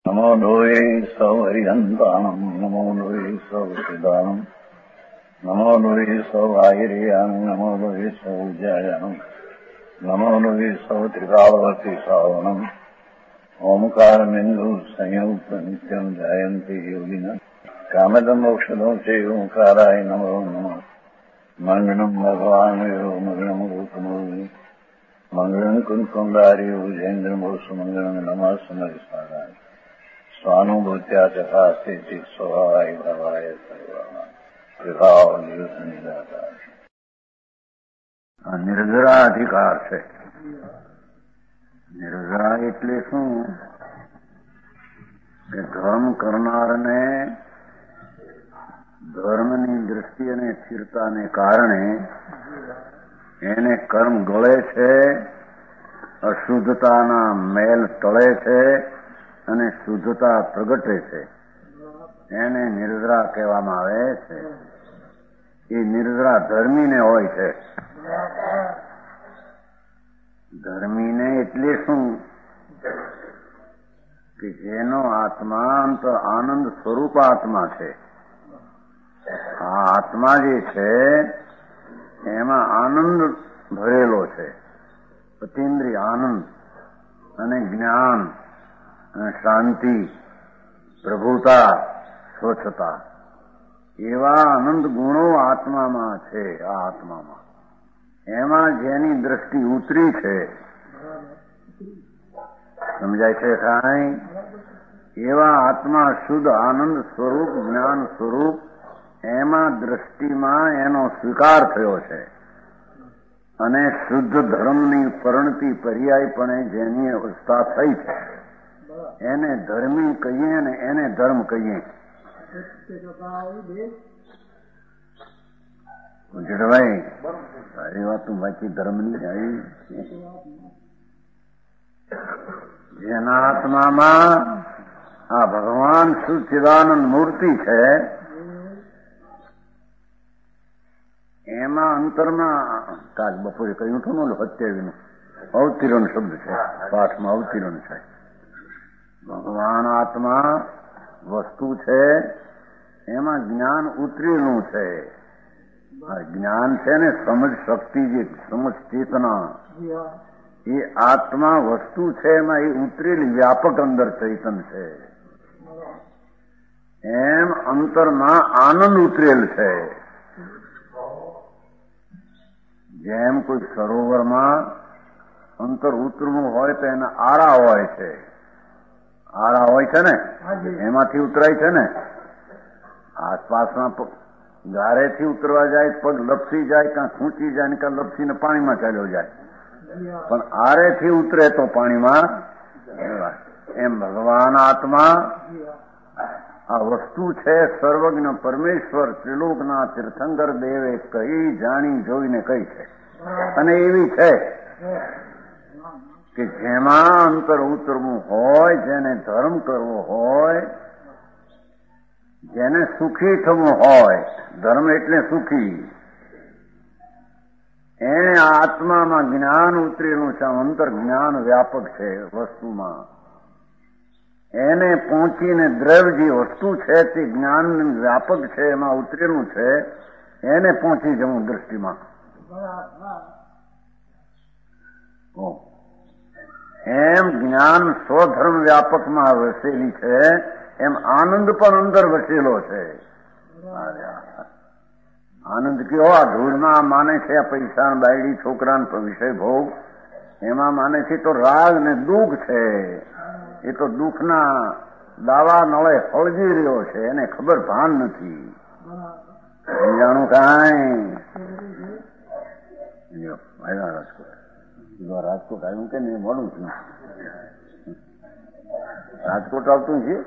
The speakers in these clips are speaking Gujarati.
નમો લોહે સૌ હરિહંતાણમ નમો લોહે સૌ સિદાનમ નમો લોહે સૌ આયર્યાણમ નમો લોહે સૌ જયાણમ નમો લોહે સૌ ત્રિકાળવતી સાવણમ ઓમકારમિંદુ સંયુક્ત નિત્યમ જાયંતિ યોગિના કામદમ મોક્ષદો છે ઓંકારાય નમો નમઃ મંગળમ ભગવાન મંગળમ રૂપમો મંગળમ કુંકુંડાર્યો જૈન્દ્રમો સુમંગળમ નમઃ સમરિસ્વારાય સ્વાનુભૂત્યા ચકાસ્તે ચિત સ્વભાવાય ભવાય સર્વમાં વિભાવ નિવૃત્ત નિરાકાર. આ નિર્જરા અધિકાર છે. નિર્જરા એટલે શું કે ધર્મ કરનારને ધર્મની દ્રષ્ટિ અને સ્થિરતાને કારણે એને કર્મ ગળે છે, અશુદ્ધતાના મેલ ટળે છે અને શુદ્ધતા પ્રગટે છે. એને નિર્જરા કહેવામાં આવે છે. એ નિર્જરા ધર્મીને હોય છે. ધર્મીને એટલે શું કે જેનો આત્મા આનંદ સ્વરૂપ આત્મા છે. આ આત્મા જે છે એમાં આનંદ ભરેલો છે. અતિન્દ્રિય આનંદ અને જ્ઞાન અને શાંતિ, પ્રભુતા, સ્વચ્છતા એવા આનંદ ગુણો આત્મામાં છે. આ આત્મામાં એમાં જેની દ્રષ્ટિ ઉતરી છે, સમજાય છે કાંઈ? એવા આત્મા શુદ્ધ આનંદ સ્વરૂપ, જ્ઞાન સ્વરૂપ, એમાં દ્રષ્ટિમાં એનો સ્વીકાર થયો છે અને શુદ્ધ ધર્મની પરિણતિ પર્યાયપણે જેની અવસ્થા થઈ છે એને ધર્મી કહીએ ને એને ધર્મ કહીએ. જેઠભાઈ સારી વાત બાકી ધર્મની આવી. જેના આત્મામાં આ ભગવાન સચ્ચિદાનંદ મૂર્તિ છે એમાં અંતરમાં કાલ બપોરે કહ્યું હતું ને 27 અવતીરણ શબ્દ છે, પાઠમાં અવતીરણ છે. ભગવાન આત્મા વસ્તુ છે, એમાં જ્ઞાન ઉતરેલું છે. જ્ઞાન છે ને સમજ શક્તિ, જે સમજ ચેતના, એ આત્મા વસ્તુ છે, એમાં એ ઉતરેલી વ્યાપક અંદર ચૈતન છે. એમ અંતરમાં આનંદ ઉતરેલ છે. જેમ કોઈ સરોવરમાં અંતર ઉતરવું હોય તો એના આરા હોય છે. આરા હોય છે ને, એમાંથી ઉતરાય છે ને. આસપાસના ગારેથી ઉતરવા જાય, પગ લપસી જાય, કાં ખૂંચી જાય ને કાં લપસીને પાણીમાં ચાલ્યો જાય, પણ આરેથી ઉતરે તો પાણીમાં. એમ ભગવાન આત્મા આ વસ્તુ છે, સર્વજ્ઞ પરમેશ્વર ત્રિલોકના તીર્થંકર દેવે કહી જાણી જોઈને કહી છે. અને એવી છે કે જેમાં અંતર ઉતરવું હોય, જેને ધર્મ કરવો હોય, જેને સુખી થવું હોય, ધર્મ એટલે સુખી, એને આત્મામાં જ્ઞાન ઉતરેલું છે. અંતર જ્ઞાન વ્યાપક છે વસ્તુમાં. એને પહોંચીને દ્રવ્ય જે વસ્તુ છે તે જ્ઞાન વ્યાપક છે, એમાં ઉતરેલું છે. એને પહોંચી જવું દ્રષ્ટિમાં. એમ જ્ઞાન સ્વધર્મ વ્યાપકમાં વસેલી છે, એમ આનંદ પણ અંદર વસેલો છે. આનંદ કયો? આ ધૂળમાં માને છે, આ પૈસા, બાયડી, છોકરા, વિષય ભોગ, એમાં માને છે તો રાગ ને દુઃખ છે. એ તો દુઃખના દાવા નળે ફળજી રહ્યો છે, એને ખબર ભાન નથી. જાણું કાંઈ રાજકોટ આવ્યું કે નહીં? મળું છું. રાજકોટ આવતું છે,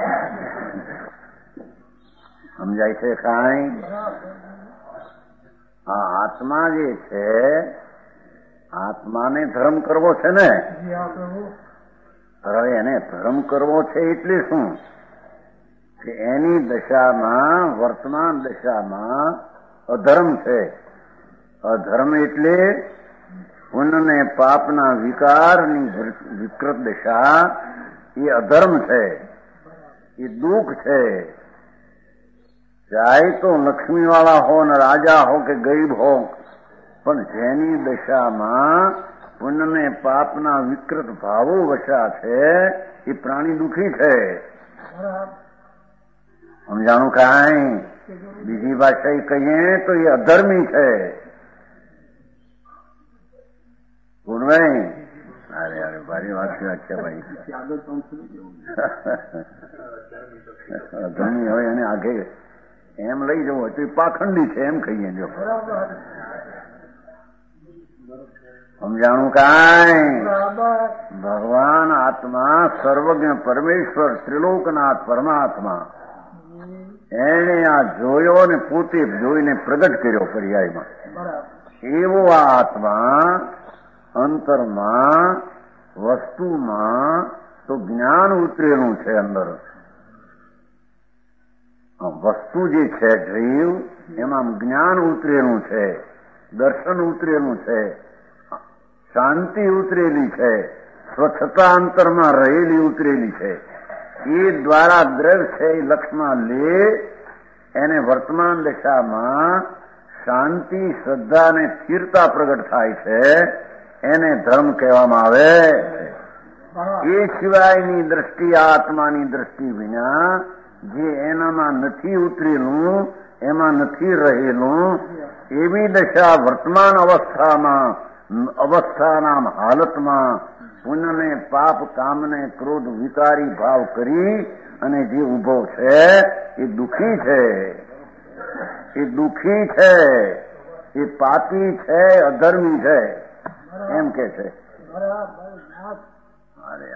સમજાય છે કાંઈ? આ આત્મા જે છે, આત્માને ધર્મ કરવો છે ને. હવે એને ધર્મ કરવો છે એટલે શું કે એની દશામાં, વર્તમાન દશામાં અધર્મ છે. અધર્મ એટલે પુણ્ય પાપના વિકારની વિકૃત દશા, એ અધર્મ છે. એ દુઃખ છે. ચાહે તો લક્ષ્મીવાળા હો ને રાજા હો કે ગરીબ હો, પણ જેની દશામાં પુણ્ય ને પાપના વિકૃત ભાવો વસ્યા છે એ પ્રાણી દુઃખી છે. સમજાણું કાંઈ? બીજી ભાષા કહીએ તો એ અધર્મી છે. પૂર્ણભાઈ, અરે અરે ભારી વાત છે ભાઈ. અધર્મી હોય અને આગે એમ લઈ જવું હોય તો એ પાખંડી છે એમ કહીએ. જો સમજાણું કાંઈ? ભગવાન આત્મા સર્વજ્ઞ પરમેશ્વર ત્રિલોકનાથ પરમાત્મા એને આ જોયો ને પોતે જોઈને પ્રગટ કર્યો પર્યાયમાં. એવો આ આત્મા અંતરમાં વસ્તુમાં તો જ્ઞાન ઉતરેલું છે. અંદર વસ્તુ જે છે જીવ એમાં જ્ઞાન ઉતરેલું છે, દર્શન ઉતરેલું છે, શાંતિ ઉતરેલી છે, સ્વચ્છતા અંતરમાં રહેલી ઉતરેલી છે. એ દ્વારા દ્રવ્ય છે એ લક્ષમાં લે એને વર્તમાન દશામાં શાંતિ, શ્રદ્ધા અને સ્થિરતા પ્રગટ થાય છે. એને ધર્મ કહેવામાં આવે. એ સિવાયની દ્રષ્ટિ, આત્માની દ્રષ્ટિ વિના જે એનામાં નથી ઉતરેલું, એમાં નથી રહેલું, એવી દશા વર્તમાન અવસ્થાના હાલતમાં પુણ્યને પાપ કામને ક્રોધ વિકારી ભાવ કરી અને જે ઉભો છે એ દુઃખી છે. એ દુઃખી છે, એ પાપી છે, અધર્મી છે એમ કે છે. અરે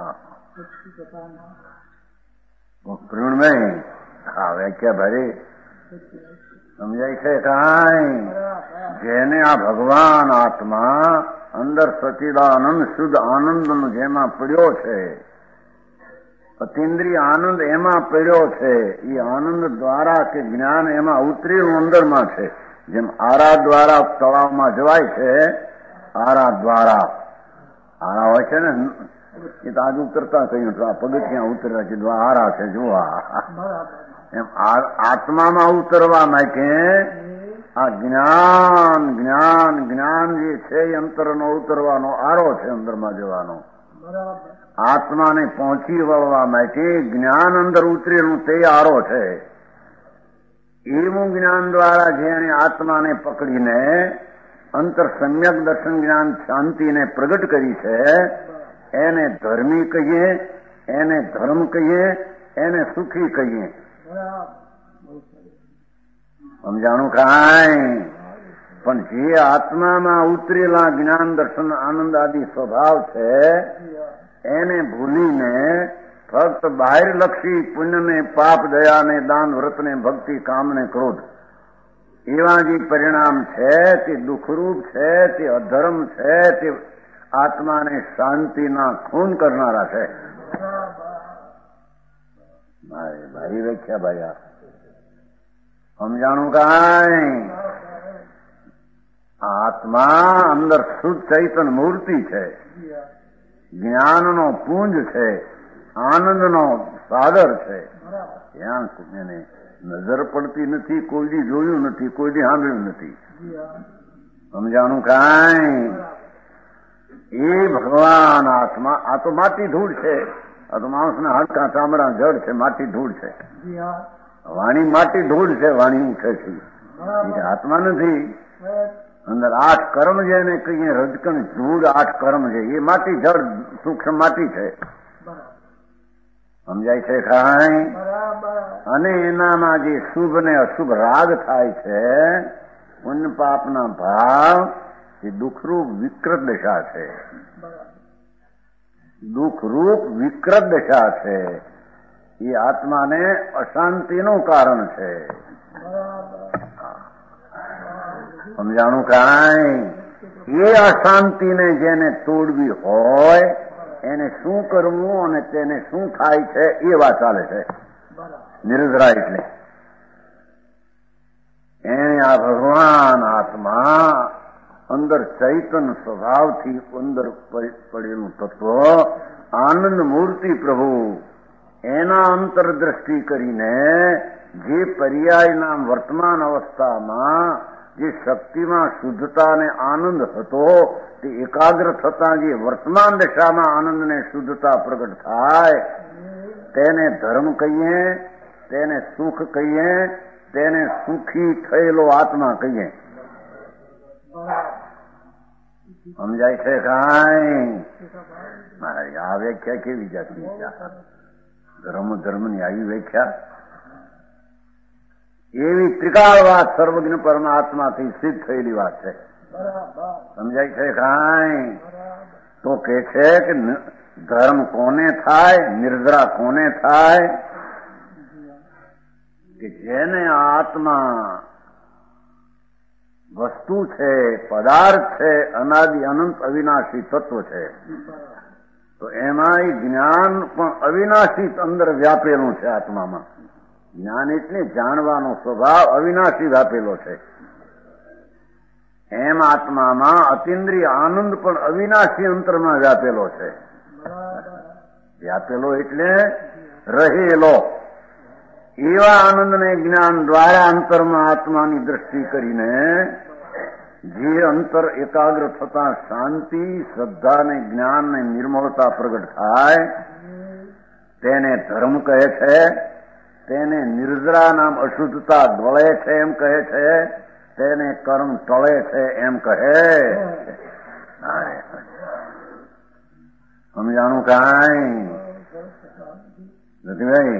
પૂર્ણભાઈ આ વ્યાખ્યા ભરી સમજાય છે કાંઈ? જેને આ ભગવાન આત્મા અંદર સચિદાનંદ શુદ્ધ આનંદનો જેમાં પડ્યો છે, અતિન્દ્રિય આનંદ એમાં પડ્યો છે, એ આનંદ દ્વારા કે જ્ઞાન એમાં ઉતરેલું અંદરમાં છે. જેમ આરા દ્વારા તળાવમાં જવાય છે, આરા દ્વારા આરા હોય છે ને, એ તો આજ ઉતરતા કહ્યું તો આ પગથિયાં ઉતરવા છે, આરા છે જોવા. એમ આત્મામાં ઉતરવા માટે આ જ્ઞાન જ્ઞાન જ્ઞાન જે છે એ અંતરનો ઉતરવાનો આરો છે, અંદરમાં જવાનો. આત્માને પહોંચી વળવા માટે જ્ઞાન અંદર ઉતરેલું તે આરો છે. એવું જ્ઞાન દ્વારા જેને આત્માને પકડીને અંતર સમ્યક દર્શન જ્ઞાન શાંતિને પ્રગટ કરી છે, એને ધર્મી કહીએ, એને ધર્મ કહીએ, એને સુખી કહીએ. સમજાણું કાંઈ? પણ જે આત્મામાં ઉતરેલા જ્ઞાન દર્શન આનંદ આદિ સ્વભાવ છે એને ભૂલીને ફક્ત બાહિરલક્ષી પુણ્યને પાપ દયાને દાન વ્રતને ભક્તિ કામને ક્રોધ એવા જે પરિણામ છે તે દુઃખરૂપ છે, તે અધર્મ છે, તે આત્માને શાંતિના ખૂન કરનારા છે. ભારી વ્યાખ્યા ભાઈ સમજાણું કાંઈ? આત્મા અંદર શુદ્ધ ચૈતન મૂર્તિ છે, જ્ઞાનનો પુંજ છે, આનંદનો સાગર છે. ત્યાં એને નજર પડતી નથી, કોઈ જોયું નથી, કોઈ સાંભળ્યું નથી. સમજાણું કાંઈ? એ ભગવાન આત્મા આ તો માટી ધૂળ છે, આ તો માણસના હાડકા ચામડા જડ છે, માટી ધૂળ છે. વાણી માટી ધૂળ છે, વાણી ઉઠે છે, આત્મા નથી. અંદર 8 કર્મ જેને કહીએ રજકણ ધૂળ 8 કર્મ છે, એ માટી જડ સૂક્ષ્મ માટી છે. સમજાય છે કાંઈ? અને એનામાં જે શુભ ને અશુભ રાગ થાય છે, પુણ્ય પાપના ભાવ, એ દુઃખરૂપ વિકૃત દશા છે. દુઃખરૂપ વિકૃત દશા છે. એ આત્માને અશાંતિનું કારણ છે. સમજાણું કાંઈ? એ અશાંતિને જેને તોડવી હોય એને શું કરવું અને તેને શું થાય છે એ વાત ચાલે છે. નિર્જરા એટલે એને આ ભગવાન આત્મા અંદર ચૈતન સ્વભાવથી અંદર પડેલું તત્વ આનંદ મૂર્તિ પ્રભુ એના અંતરદ્રષ્ટિ કરીને જે પર્યાયના વર્તમાન અવસ્થામાં જે શક્તિમાં શુદ્ધતા અને આનંદ હતો તે એકાગ્ર થતા જે વર્તમાન દશામાં આનંદ ને શુદ્ધતા પ્રગટ થાય તેને ધર્મ કહીએ, તેને સુખ કહીએ, તેને સુખી થયેલો આત્મા કહીએ. સમજાય છે કાંઈ? મારા આ વ્યાખ્યા કેવી જાતની છે? ધર્મની આવી વ્યાખ્યા એવી ત્રિકાળ વાત સર્વજ્ઞ પરમાત્માથી સિદ્ધ થયેલી વાત છે. સમજાય છે કાંઈ? તો કે છે કે ધર્મ કોને થાય, નિર્જરા કોને થાય? કે જેને આત્મા વસ્તુ છે, પદાર્થ છે, અનાદિ અનંત અવિનાશી તત્વ છે, તો એમાં જ્ઞાન પણ અવિનાશી અંદર વ્યાપેલું છે. આત્મામાં જ્ઞાન એટલે જાણવાનો સ્વભાવ અવિનાશી વ્યાપેલો છે. એમ આત્મામાં અતિન્દ્રિય આનંદ પણ અવિનાશી અંતરમાં વ્યાપેલો છે. વ્યાપેલો એટલે રહેલો. એવા આનંદને જ્ઞાન દ્વારા અંતરમાં આત્માની દ્રષ્ટિ કરીને જે અંતર એકાગ્ર થતા શાંતિ, શ્રદ્ધા ને જ્ઞાન ને નિર્મળતા પ્રગટ થાય તેને ધર્મ કહે છે. તેને નિર્જરા નામ અશુદ્ધતા ડોળે છે એમ કહે છે. તેને કર્મ ટળે છે એમ કહે. સમજાણું કાંઈ નથી ભાઈ?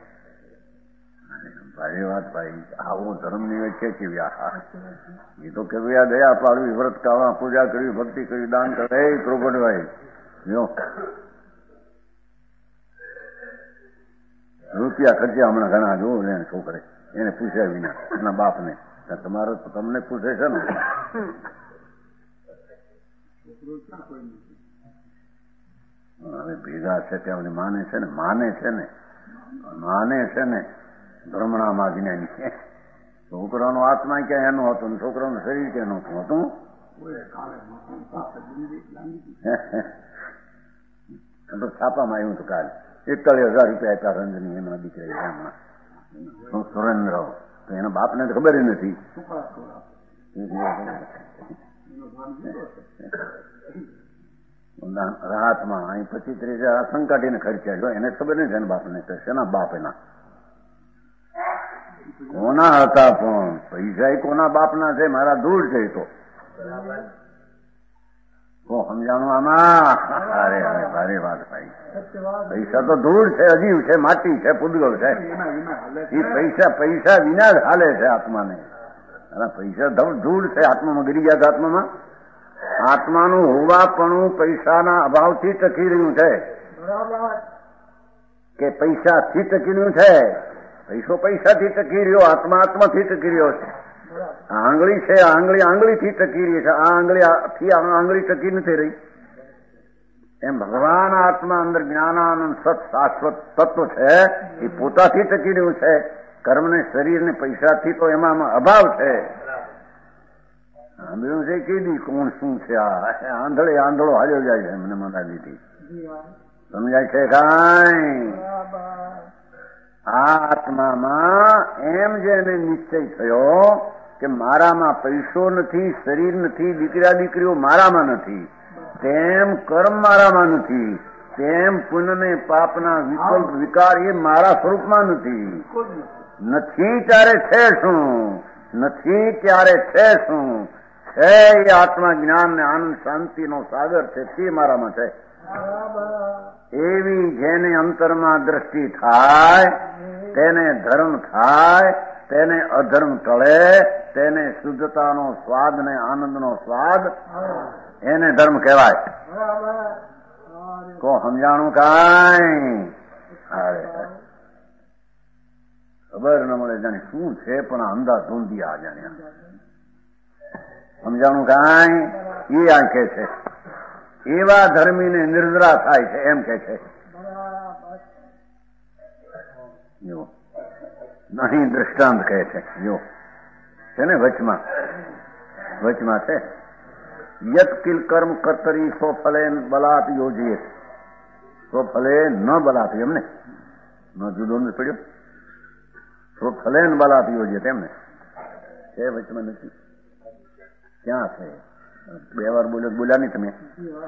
ભાઈ વાત ભાઈ, આવો ધર્મની વ્યાખ્યા કેવી? એ તો કે ભાઈ આ દયા પાડવી, વ્રત કાવા, પૂજા કરવી, ભક્તિ કરવી, દાન કરે. પ્રોપટભાઈ જો રૂપિયા ખર્ચ્યા હમણાં ઘણા જો ને છોકરે એને પૂછ્યા વિના એના બાપને. તમારો તો તમને પૂછે છે ને. હવે ભેગા છે ત્યાં માને છે ને, માને છે ને ભ્રમણામાં જ્ઞાની. છોકરાનો આત્મા ક્યાં એનો હતો ને છોકરાનું શરીર ક્યાં નહોતું હતું. તો છાપામાં આવ્યું હતું કાલે 41,000 રૂપિયા આપ્યા રંજની એમના દીકરા હમણાં સુરેન્દ્ર. તો એના બાપને તો ખબર નથી. રાહતમાં અહીં 25-30,000 સંકાટીને ખર્ચ્યા જો એને ખબર નથી એના બાપને. શેના બાપ એના કોના હતા? પણ પૈસા એ કોના બાપના છે? મારા દૂર છે તો સમજાણું આમાં? અરે ભારે વાત ભાઈ. પૈસા તો ધૂળ છે, અજીવ છે, માટી છે, પૂદગલ છે. એ પૈસા વિના જ હાલે છે આત્માને. પૈસા ધૂળ છે. આત્મામાં ગરી ગયા. આત્મામાં આત્માનું હોવાપણું પૈસાના અભાવથી ટકી રહ્યું છે કે પૈસાથી ટકી રહ્યું છે? પૈસો પૈસાથી ટકી રહ્યો, આત્મા આત્માથી ટકી રહ્યો છે. આંગળી છે, આંગળીથી ટકી રહી છે. આ આંગળીથી આંગળી ટકી નથી રહી. એમ ભગવાન આત્મા અંદર જ્ઞાનાનંદ સત શાશ્વત તત્વ છે. એ પોતાથી ટકી રહ્યું છે. કર્મને, શરીરને, પૈસાથી તો એમાં અભાવ છે. સાંભળ્યું છે કીધી કોણ શું છે? આંધળો હાલ્યો જાય છે મને મનાલીથી. સમજાય છે કાંઈ? આ આત્મામાં એમ જેને નિશ્ચય થયો કે મારામાં પૈસો નથી, શરીર નથી, દીકરીઓ મારામાં નથી, તેમ કર્મ મારામાં નથી, તેમ પુણ્ય ને પાપના વિકલ્પ વિકાર એ મારા સ્વરૂપમાં નથી. નથી ત્યારે છે શું? નથી ત્યારે છે શું? છે એ આત્મા જ્ઞાન ને આનંદ શાંતિનો સાગર છે. તે મારામાં છે. એવી જેને અંતરમાં દ્રષ્ટિ થાય તેને ધર્મ થાય, તેને અધર્મ ટળે, તેને શુદ્ધતાનો સ્વાદ ને આનંદનો સ્વાદ, એને ધર્મ કહેવાય. કો સમજાણું કાંઈ? ખબર ન મળે જાણે શું છે, પણ અંધા ધૂંધી આ જાણ્યા. સમજાણું કાંઈ? એ આ કે છે એવા ધર્મીને નિર્જરા થાય છે એમ કે છે. જો નહીં દ્રષ્ટાંત કહે છે. જો છે ને વચમાં છે યત કિલ કર્મ કર્તરી સો ફલે બલાત યોજીએ, સો ફલે ન બલાત એમને જુદો નથી પડ્યો? તો ફલે ને બલા પીવો છે તેમને છે વચમાં નથી. ક્યાં છે? 2 વાર બોલ્યા નહીં તમે?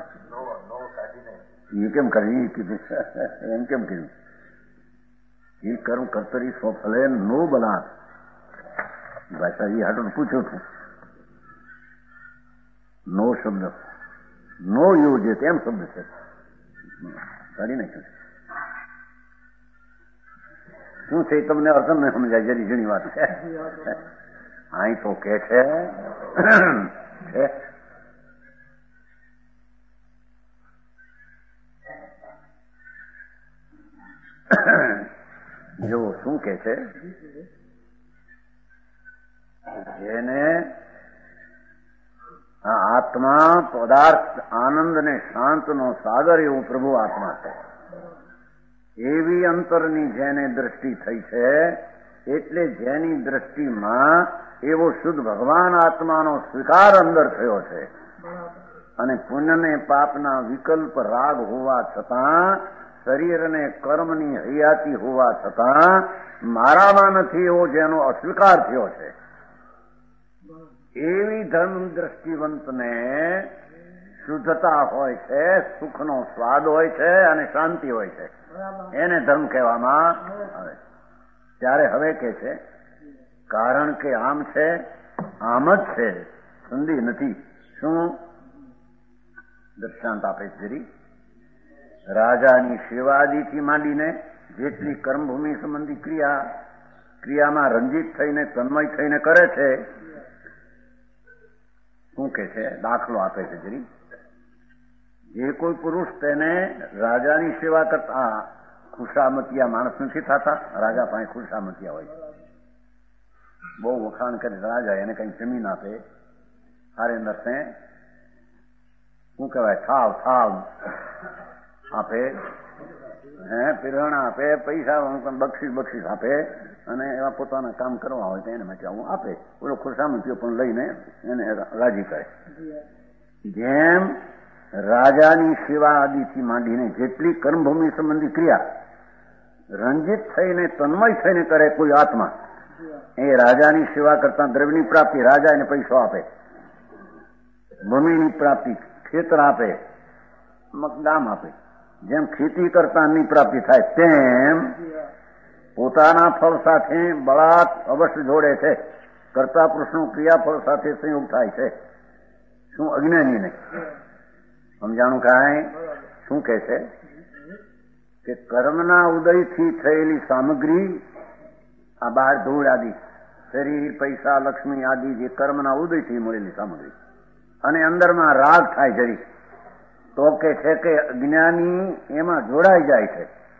એ કેમ કરી એમ કેમ કર્યું? એ કર્મ કર્તરી સ્વફલે નો બલા. ભાષાજી હાટું પૂછ્યું હતું. નો શબ્દ નો યોજે તેમ શબ્દ છે. કાઢી નાખ્યું છે. શું છે તમને અર્થ ન સમજાય? જરી જણી વાત છે. અહીં તો કે છે જો શું કે છે, જેને આ આત્મા પદાર્થ આનંદ ને શાંત નો સાગર એવું પ્રભુ આત્મા છે. એવી અંતરની જેને દ્રષ્ટિ થઈ છે, એટલે જેની દ્રષ્ટિમાં એવો શુદ્ધ ભગવાન આત્માનો સ્વીકાર અંદર થયો છે. અને પુણ્ય ને પાપના વિકલ્પ રાગ હોવા છતાં, શરીર અને કર્મની હયાતી હોવા છતાં મારામાં નથી એવો જેનો અસ્વીકાર થયો છે, એવી ધર્મ દ્રષ્ટિવંતને શુદ્ધતા હોય છે, સુખનો સ્વાદ હોય છે અને શાંતિ હોય છે. એને ધર્મ કહેવામાં આવે. ત્યારે હવે કે છે કારણ કે આમ છે, આમ જ છે, સંધિ નથી. શું દૃષ્ટાંત આપે છે? રાજાની સેવાદીથી માંડીને જેટલી કર્મભૂમિ સંબંધી ક્રિયામાં રંજીત થઈને તન્મય થઈને કરે છે, શું કે છે? દાખલો આપે છે જરી. જે કોઈ પુરુષ તેને રાજાની સેવા કરતા ખુશામતિયા માણસ નથી થતા. રાજા પાસે ખુશામતિયા હોય, બહુ વખાણ કરે રાજા, એને કઈ જમીન આપે, હારે નરસે શું કહેવાય થાવ આપે, પીરણા આપે, પૈસા બક્ષીસ આપે, અને એવા પોતાના કામ કરવા હોય તો એને માટે આવું આપે. ઓલો ખુશામતીઓ પણ લઈને એને રાજી કરે. જેમ રાજાની સેવા આદિથી માંડીને જેટલી કર્મભૂમિ સંબંધી ક્રિયા રંજીત થઈને તન્મય થઈને કરે કોઈ આત્મા, એ રાજાની સેવા કરતા દ્રવ્યની પ્રાપ્તિ, રાજા એને પૈસો આપે, ભૂમિની પ્રાપ્તિ, ખેતર આપે, મકદામ આપે. જેમ ખેતી કરતા અન્નની પ્રાપ્તિ થાય, તેમ પોતાના ફળ સાથે બળાત અવશ્ય જોડે છે. કર્તા પુરુષનું ક્રિયાફળ સાથે સંયોગ થાય છે. શું અજ્ઞાનીને સમજાણું કાંઈ? શું કે છે કે કર્મના ઉદયથી થયેલી સામગ્રી, આ બહાર ધૂળ આદિ, શરીર, પૈસા, લક્ષ્મી આદિ જે કર્મના ઉદયથી મળેલી સામગ્રી, અને અંદરમાં રાગ થાય જરી, તો કે છે કે અજ્ઞાની એમાં જોડાઈ જાય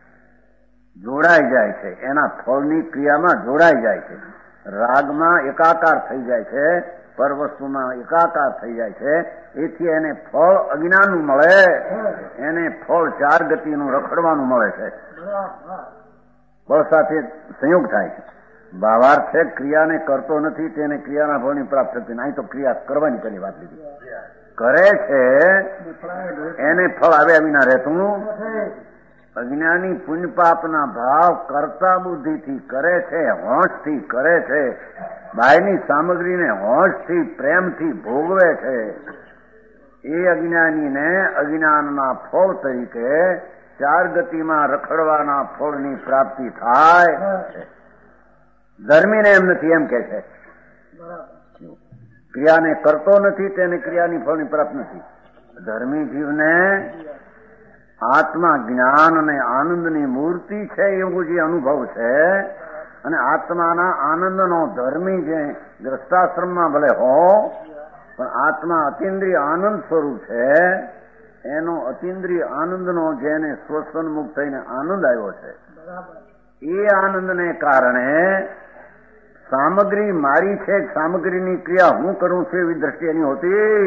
છે, એના ફળની ક્રિયામાં જોડાઈ જાય છે, રાગમાં એકાકાર થઈ જાય છે, પર વસ્તુમાં એકાકાર થઈ જાય છે. એથી એને ફળ અજ્ઞાનનું મળે, એને ફળ 4 ગતિનું રખડવાનું મળે છે, ફળ સાથે સંયોગ થાય છે. ભાવાર્થ છે ક્રિયાને કરતો નથી તેને ક્રિયાના ફળની પ્રાપ્ત થતી. નહીં તો ક્રિયા કરવાની પેલી વાત લીધી, કરે છે એને ફળ આવ્યા વિના રહેતું. અજ્ઞાની પુણ્ય પાપના ભાવ કરતા બુદ્ધિથી કરે છે, હોંશથી કરે છે, બાયની સામગ્રીને હોંશથી પ્રેમથી ભોગવે છે. એ અજ્ઞાનીને અજ્ઞાનના ફળ તરીકે 4 ગતિમાં રખડવાના ફળની પ્રાપ્તિ થાય છે. ધર્મીને એમ નથી, એમ કે છે ક્રિયાને કરતો નથી તેને ક્રિયાની ફળની પ્રાપ્તિ નથી. ધર્મી જીવને આત્મા જ્ઞાન અને આનંદની મૂર્તિ છે એવું જે અનુભવ છે, અને આત્માના આનંદનો ધર્મી જે ગ્રસ્તાશ્રમમાં ભલે હો, પણ આત્મા અતિન્દ્રિય આનંદ સ્વરૂપ છે. એનો અતિન્દ્રિય આનંદનો જેને સ્વસન્મુખ થઈને આનંદ આવ્યો છે, એ આનંદને કારણે સામગ્રી મારી છે, સામગ્રીની ક્રિયા હું કરું છું એવી દ્રષ્ટિ એની હોતી.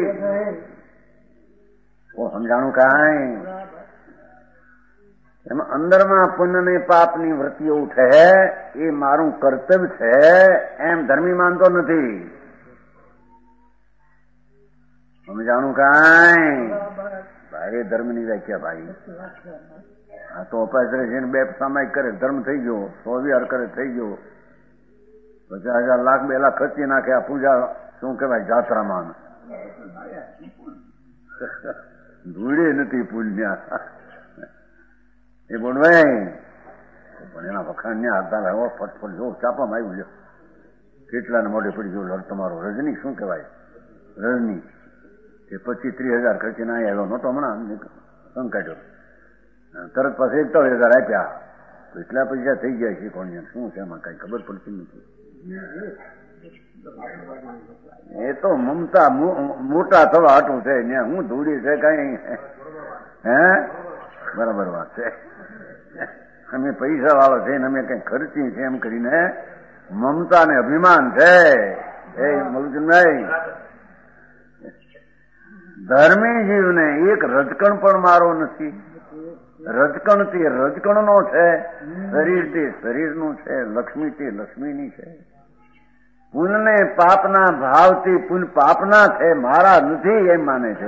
સમજાણું કાંઈ? એમાં અંદરમાં પુણ્ય ને પાપની વૃત્તિઓ ઉઠે, એ મારું કર્તવ્ય છે એમ ધર્મી માનતો નથી. સમજાણું કાંઈ? એ ધર્મની વ્યાખ્યા ભાઈ. આ તો અપાય છે 2 સામાયિક કરે ધર્મ થઈ ગયો, 100 વિહાર કરે થઈ ગયો, 50,000 લાખ 2 લાખ ખર્ચી નાખે આ પૂજા શું કહેવાય જાત્રામાં. ધૂળે નથી પૂજ્યા એ બોલવાય પણ એના વખાણ ને હાથા લાવો ફટફટ જો ચાપામાં આવ્યું લ્યો કેટલાને મોઢે પડી ગયો તમારો રજની શું કહેવાય રજની એ 25-30,000 ખર્ચીને અહીં આવ્યો નહોતો હમણાં સંકાઢ્યો તરત પાસે 41,000 આપ્યા તો એટલા પૈસા થઈ ગયા છે કોણ શું છે એમાં કઈ ખબર પડતી નથી. એ તો મમતા મોટા થવા હાટું છે ત્યાં હું ધૂળી છે કઈ હે બરાબર વાત છે. અમે પૈસા વાળો છે ને અમે કઈ ખર્ચી છે એમ કરીને મમતા ને અભિમાન છે. એ મલકભાઈ ધર્મી જીવને એક રજકણ પણ મારો નથી. રજકણ તે રજકણ નો છે, શરીર તે શરીરનું છે, લક્ષ્મી તે લક્ષ્મીની છે. પુણ્યને પાપના ભાવથી પુણ્ય પાપના છે મારા નથી એમ માને છે.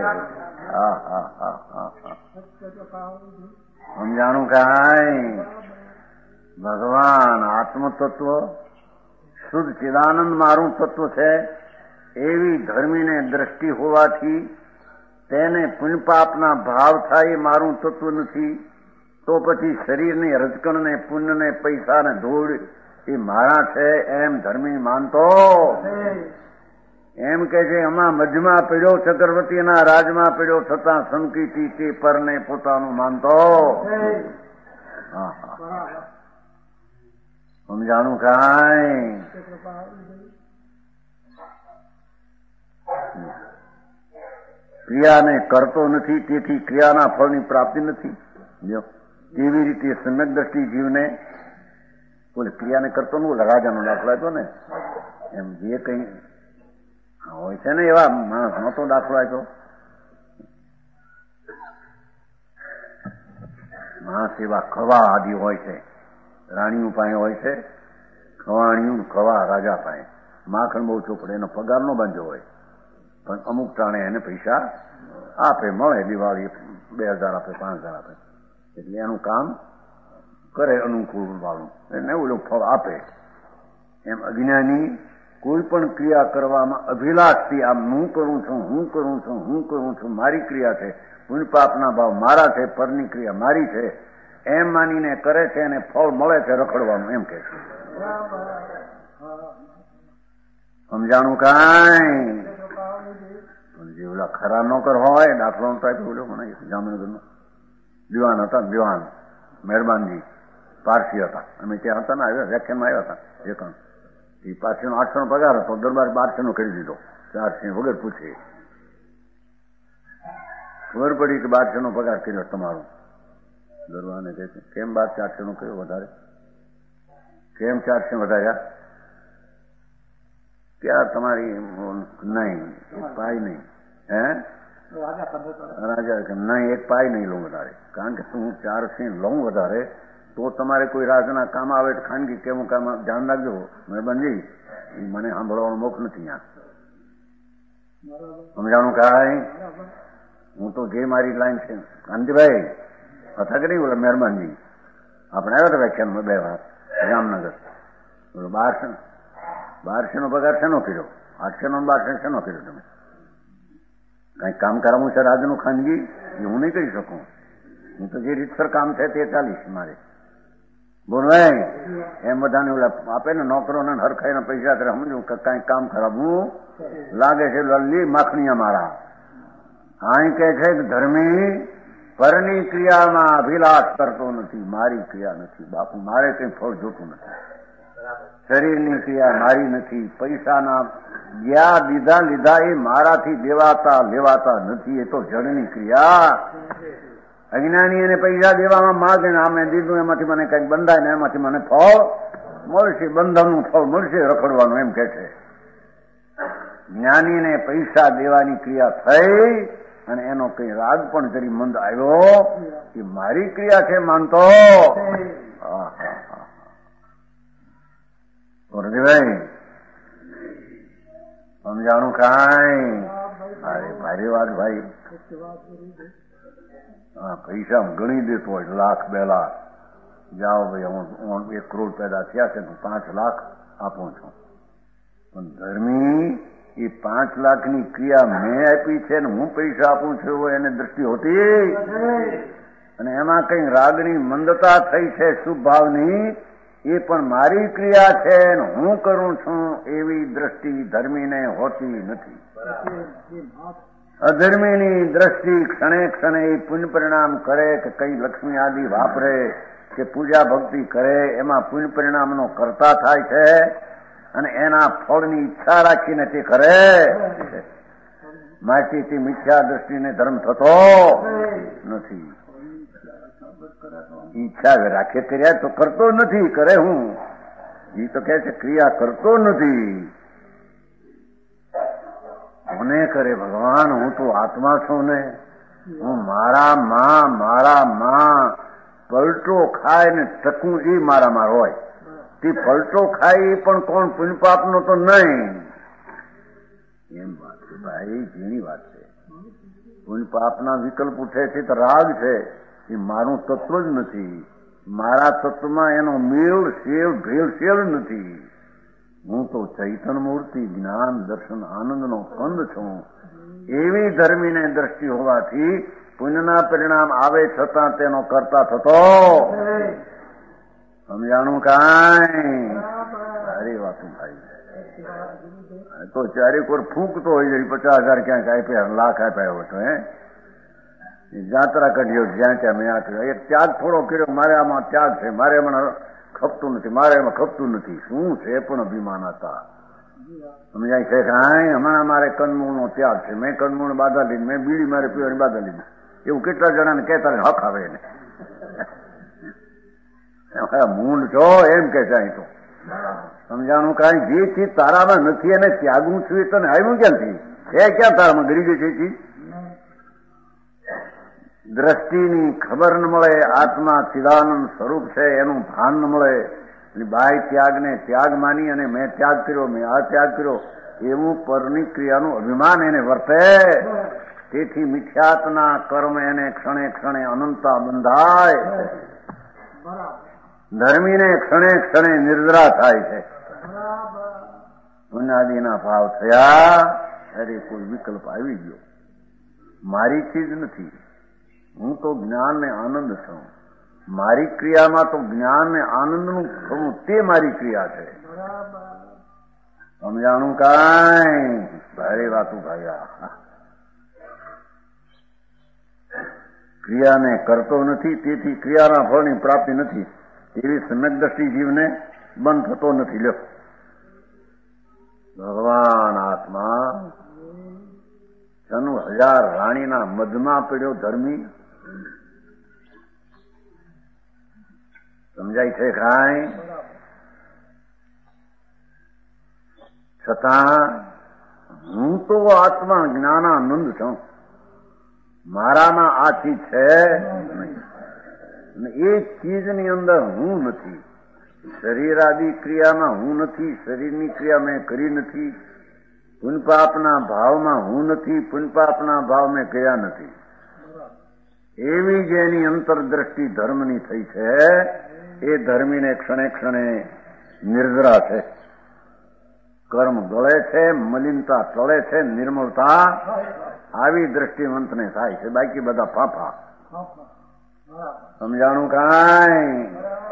સમજાણું કાંઈ ભગવાન આત્મતત્વ શુદ્ધ ચિદાનંદ મારું તત્વ છે એવી ધર્મીને દ્રષ્ટિ હોવાથી તેને પુણ્ય પાપના ભાવ થાય મારું તત્વ નથી. તો પછી શરીરની રજકણને પુણ્યને પૈસાને ધૂળ એ મારા છે એમ ધર્મી માનતો એમ કે છે હમણાં મધ્યમાં પડ્યો ચક્રવર્તીના રાજમાં પડ્યો છતાં સંકીતી તે પરને પોતાનું માનતો. સમજાણું કાંઈ ક્રિયાને કરતો નથી તેથી ક્રિયાના ફળની પ્રાપ્તિ નથી. કેવી રીતે સમ્યક દ્રષ્ટિ જીવને બોલે ક્રિયાને કરતો ને બોલે રાજાનો દાખલો આપ્યો ને એમ જે કઈ હોય છે ને એવા માણસ નતો દાખલો આપ્યો. માણસ એવા ખવા આદિ હોય છે, રાણીઓ પાસે હોય છે, ખવાણીયું ખવા રાજા પાસે માખણ બહુ ચોપડે એનો પગાર નો બાંધ્યો હોય પણ અમુક ટાણે એને પૈસા આપે મળે દિવાળી 2,000 આપે 5,000 આપે એટલે એનું કામ કરે અનુકૂળ વાળું એને ઓલું ફળ આપે. એમ અજ્ઞાની કોઈ પણ ક્રિયા કરવામાં અભિલાષથી આમ હું કરું છું હું કરું છું હું કરું છું મારી ક્રિયા છે પુણ્ય પાપના ભાવ મારા છે પરની ક્રિયા મારી છે એમ માનીને કરે છે અને ફળ મળે છે રખડવાનું એમ કે છે. સમજાણું કાંઈ જે ઓલા ખરા નોકર હોય દાખલો આપ્યો મને જામનગરનો દિવાન હતા દિવાન મહેરબાનજી પારસી હતા અમે ત્યાં હતા ને આવ્યા વ્યાખ્યાનમાં આવ્યા હતા એકણ એ પારસીનો 800 પગાર હતો દરબાર 1200 કરી દીધો 400 વગર પૂછે ખબર પડી કે 1200 પગાર કર્યો તમારો. દરબારને કહે છે કેમ 400 કર્યો વધારે કેમ 400 વધાર્યા ક્યાં તમારી નહીં પાય નહીં હે રાજા કે નહીં એક પાય નહીં લઉં વધારે કારણ કે હું 400 લઉં વધારે તો તમારે કોઈ રાજના કામ આવે ખાનગી કેવું કામ ધ્યાન રાખજો મહેરબાનજી મને સાંભળવાનો મોક નથી ત્યાં. સમજાણું કાંઈ હું તો જે મારી લાઈન છે કાંતિભાઈ હતા કે નહીં બોલે મહેરબાનજી આપણે આવ્યા હતા વ્યાખ્યાનમાં 2 વાર જામનગર 1200 પગાર શેનો કર્યો 800 1200 શેનો કર્યો તમે કઈ કામ કરાવવું છે રાજનું ખાનગી એ હું નહીં કરી શકું હું તો જે રીતસર કામ છે તે ચાલીશ મારે બોલવાય એમ બધાને ઓલા આપે ને નોકરોને હરખાઈના પૈસા કરે સમજુ કે કઈ કામ કરાવવું લાગે છે લલ્લી માખણીયા મારા. અહીં કે છે કે ધર્મી પરની ક્રિયામાં અભિલાષ કરતો નથી મારી ક્રિયા નથી બાપુ મારે કઈ ફળ જોતું નથી શરીરની ક્રિયા મારી નથી પૈસાના જ્યાં લીધા એ મારાથી દેવાતા લેવાતા નથી એ તો જળની ક્રિયા. અજ્ઞાની એને પૈસા દેવામાં માગે ને આમે દીધું એમાંથી મને કંઈક બંધાય ને એમાંથી મને ફળ મળશે બંધનનું ફળ મળશે રખડવાનું એમ કે છે. જ્ઞાનીને પૈસા દેવાની ક્રિયા થઈ અને એનો કઈ રાગ પણ જરી મંદ આવ્યો એ મારી ક્રિયા છે માનતો. ભાઈ સમજાણું કાંઈ અરે ભારી વાત ભાઈ હા, પૈસા ગણી દેતો હોય, 1 લાખ 2 લાખ, જાઓ ભાઈ હું 1 કરોડ પેદા થયા છે, હું 5 લાખ આપું છું. પણ ધર્મી એ 5 લાખની ક્રિયા મેં આપી છે ને હું પૈસા આપું છું એને દ્રષ્ટિ હોતી, અને એમાં કઈ રાગની મંદતા થઈ છે શુભ ભાવની, એ પણ મારી ક્રિયા છે ને હું કરું છું એવી દ્રષ્ટિ ધર્મીને હોતી નથી. અધર્મીની દ્રષ્ટિ ક્ષણે ક્ષણે પુણ્ય પરિણામ કરે કે કઈ લક્ષ્મી આદિ વાપરે કે પૂજા ભક્તિ કરે એમાં પુણ્ય પરિણામનો કરતા થાય છે, અને એના ફળની ઈચ્છા રાખીને તે કરે. માટીથી મિથ્યા દ્રષ્ટિને ધર્મ થતો નથી. ઈચ્છા રાખે કર્યા તો કરતો નથી, કરે હું એ તો કહે છે ક્રિયા કરતો નથી. મને કરે ભગવાન, હું તો આત્મા છું ને, હું મારા માં પલટો ખાય ને ટકું એ મારામાં હોય. તે પલટો ખાય એ પણ કોણ પુણ્ય પાપનો તો નહીં. એમ વાત છે ભાઈ, ઝીણી વાત છે. પુણ્ય પાપના વિકલ્પ ઉઠે છે તો રાગ છે, એ મારું તત્વ જ નથી. મારા તત્વમાં એનો મેળ શેલ ભેળસેળ નથી. હું તો ચૈતન્ય મૂર્તિ જ્ઞાન દર્શન આનંદનો કંદ છું. એવી ધર્મીને દ્રષ્ટિ હોવાથી પુણ્યના પરિણામ આવે છતાં તેનો કરતા થતો સમજાણું કાંઈ સારી વાતું ભાઈ. તો ચારેક વાર ફૂંકતો હોય છે, 50,000 ક્યાંક આપ્યા, 1 લાખ આપ્યા હોય તો જાત્રા કાઢ્યો જ્યાં ત્યાં મેં આપ્યો. એક ત્યાગ થોડો કર્યો, મારે આમાં ત્યાગ છે, મારે એમાં ખપતું નથી, મારે એમાં ખપતું નથી. શું છે પણ અભિમાન હતા. સમજાય છે કાંઈ? હમણાં મારે કંદમૂળનો ત્યાગ છે, મેં કંદમૂળ બાધા લીધી, મેં બીડી મારે પીવાની બાધા લીધી. એવું કેટલા જણાને કહેતા હક આવે એને મૂંડ છો એમ કે છે. અહીં તો સમજાણું કાંઈ, જે ચીજ તારામાં નથી એને ત્યાગવું છું એ તને આવ્યું ક્યાંથી? એ ક્યાં તારામાં ગરી ગઈ છે ચીજ? દ્રષ્ટિની ખબર ન મળે, આત્મા ચિદાનંદ સ્વરૂપ છે એનું ભાન ન મળે. બાહ્ય ત્યાગને ત્યાગ માની અને મેં ત્યાગ કર્યો, મેં આ ત્યાગ કર્યો એવું પરની ક્રિયાનું અભિમાન એને વર્તે. તેથી મિથ્યાત્મના કર્મ એને ક્ષણે ક્ષણે અનંતા બંધાય. ધર્મીને ક્ષણે ક્ષણે નિર્જરા થાય છે. પુણ્યાદિના ભાવ થયા ત્યારે કોઈ વિકલ્પ આવી ગયો. મારી ચીજ નથી, હું તો જ્ઞાન ને આનંદ છું. મારી ક્રિયામાં તો જ્ઞાન ને આનંદનું થવું તે મારી ક્રિયા છે. સમજાણું કાંઈ? ભારે વાતું ભાઈ. ક્રિયાને કરતો નથી, તેથી ક્રિયાના ફળની પ્રાપ્તિ નથી એવી સમ્યક દ્રષ્ટિ જીવને બંધ થતો નથી. લ્યો, ભગવાન આત્મા 96,000 રાણીના મધમાં પડ્યો ધર્મી. સમજાય છે કાંઈ? છતાં હું તો આત્મા જ્ઞાનાનંદ છું. મારામાં આ ચીજ છે એ ચીજની અંદર હું નથી. શરીરાદી ક્રિયામાં હું નથી, શરીરની ક્રિયા મેં કરી નથી. પુણ્યપાપના ભાવમાં હું નથી, પુણ્યપાપના ભાવ મેં કર્યા નથી. એવી જેની અંતરદ્રષ્ટિ ધર્મની થઈ છે એ ધર્મીને ક્ષણે ક્ષણે નિર્જરા છે. કર્મ ગળે છે, મલિનતા ટળે છે, નિર્મળતા આવી દ્રષ્ટિવંતને થાય છે. બાકી બધા ફાફા. સમજાણું કાંઈ?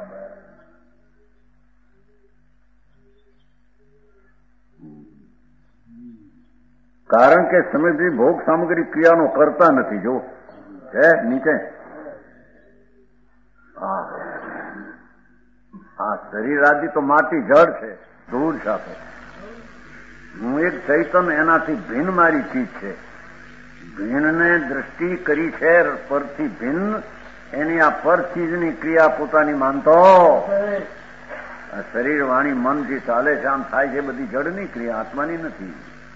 કારણ કે સમજથી ભોગ સામગ્રી ક્રિયાનો કરતા નથી. જો છે નીચે આ શરીર આદિ તો માટી જળ છે, ધૂળ સાથે. હું એક ચૈતન્ય એનાથી ભિન્ન મારી ચીજ છે. ભિન્નને દ્રષ્ટિ કરી છે પરથી ભિન્ન, એની આ પર ચીજની ક્રિયા પોતાની માનતો. આ શરીર વાણી મન જે ચાલે છે આમ થાય છે બધી જળની ક્રિયા, આત્માની નથી.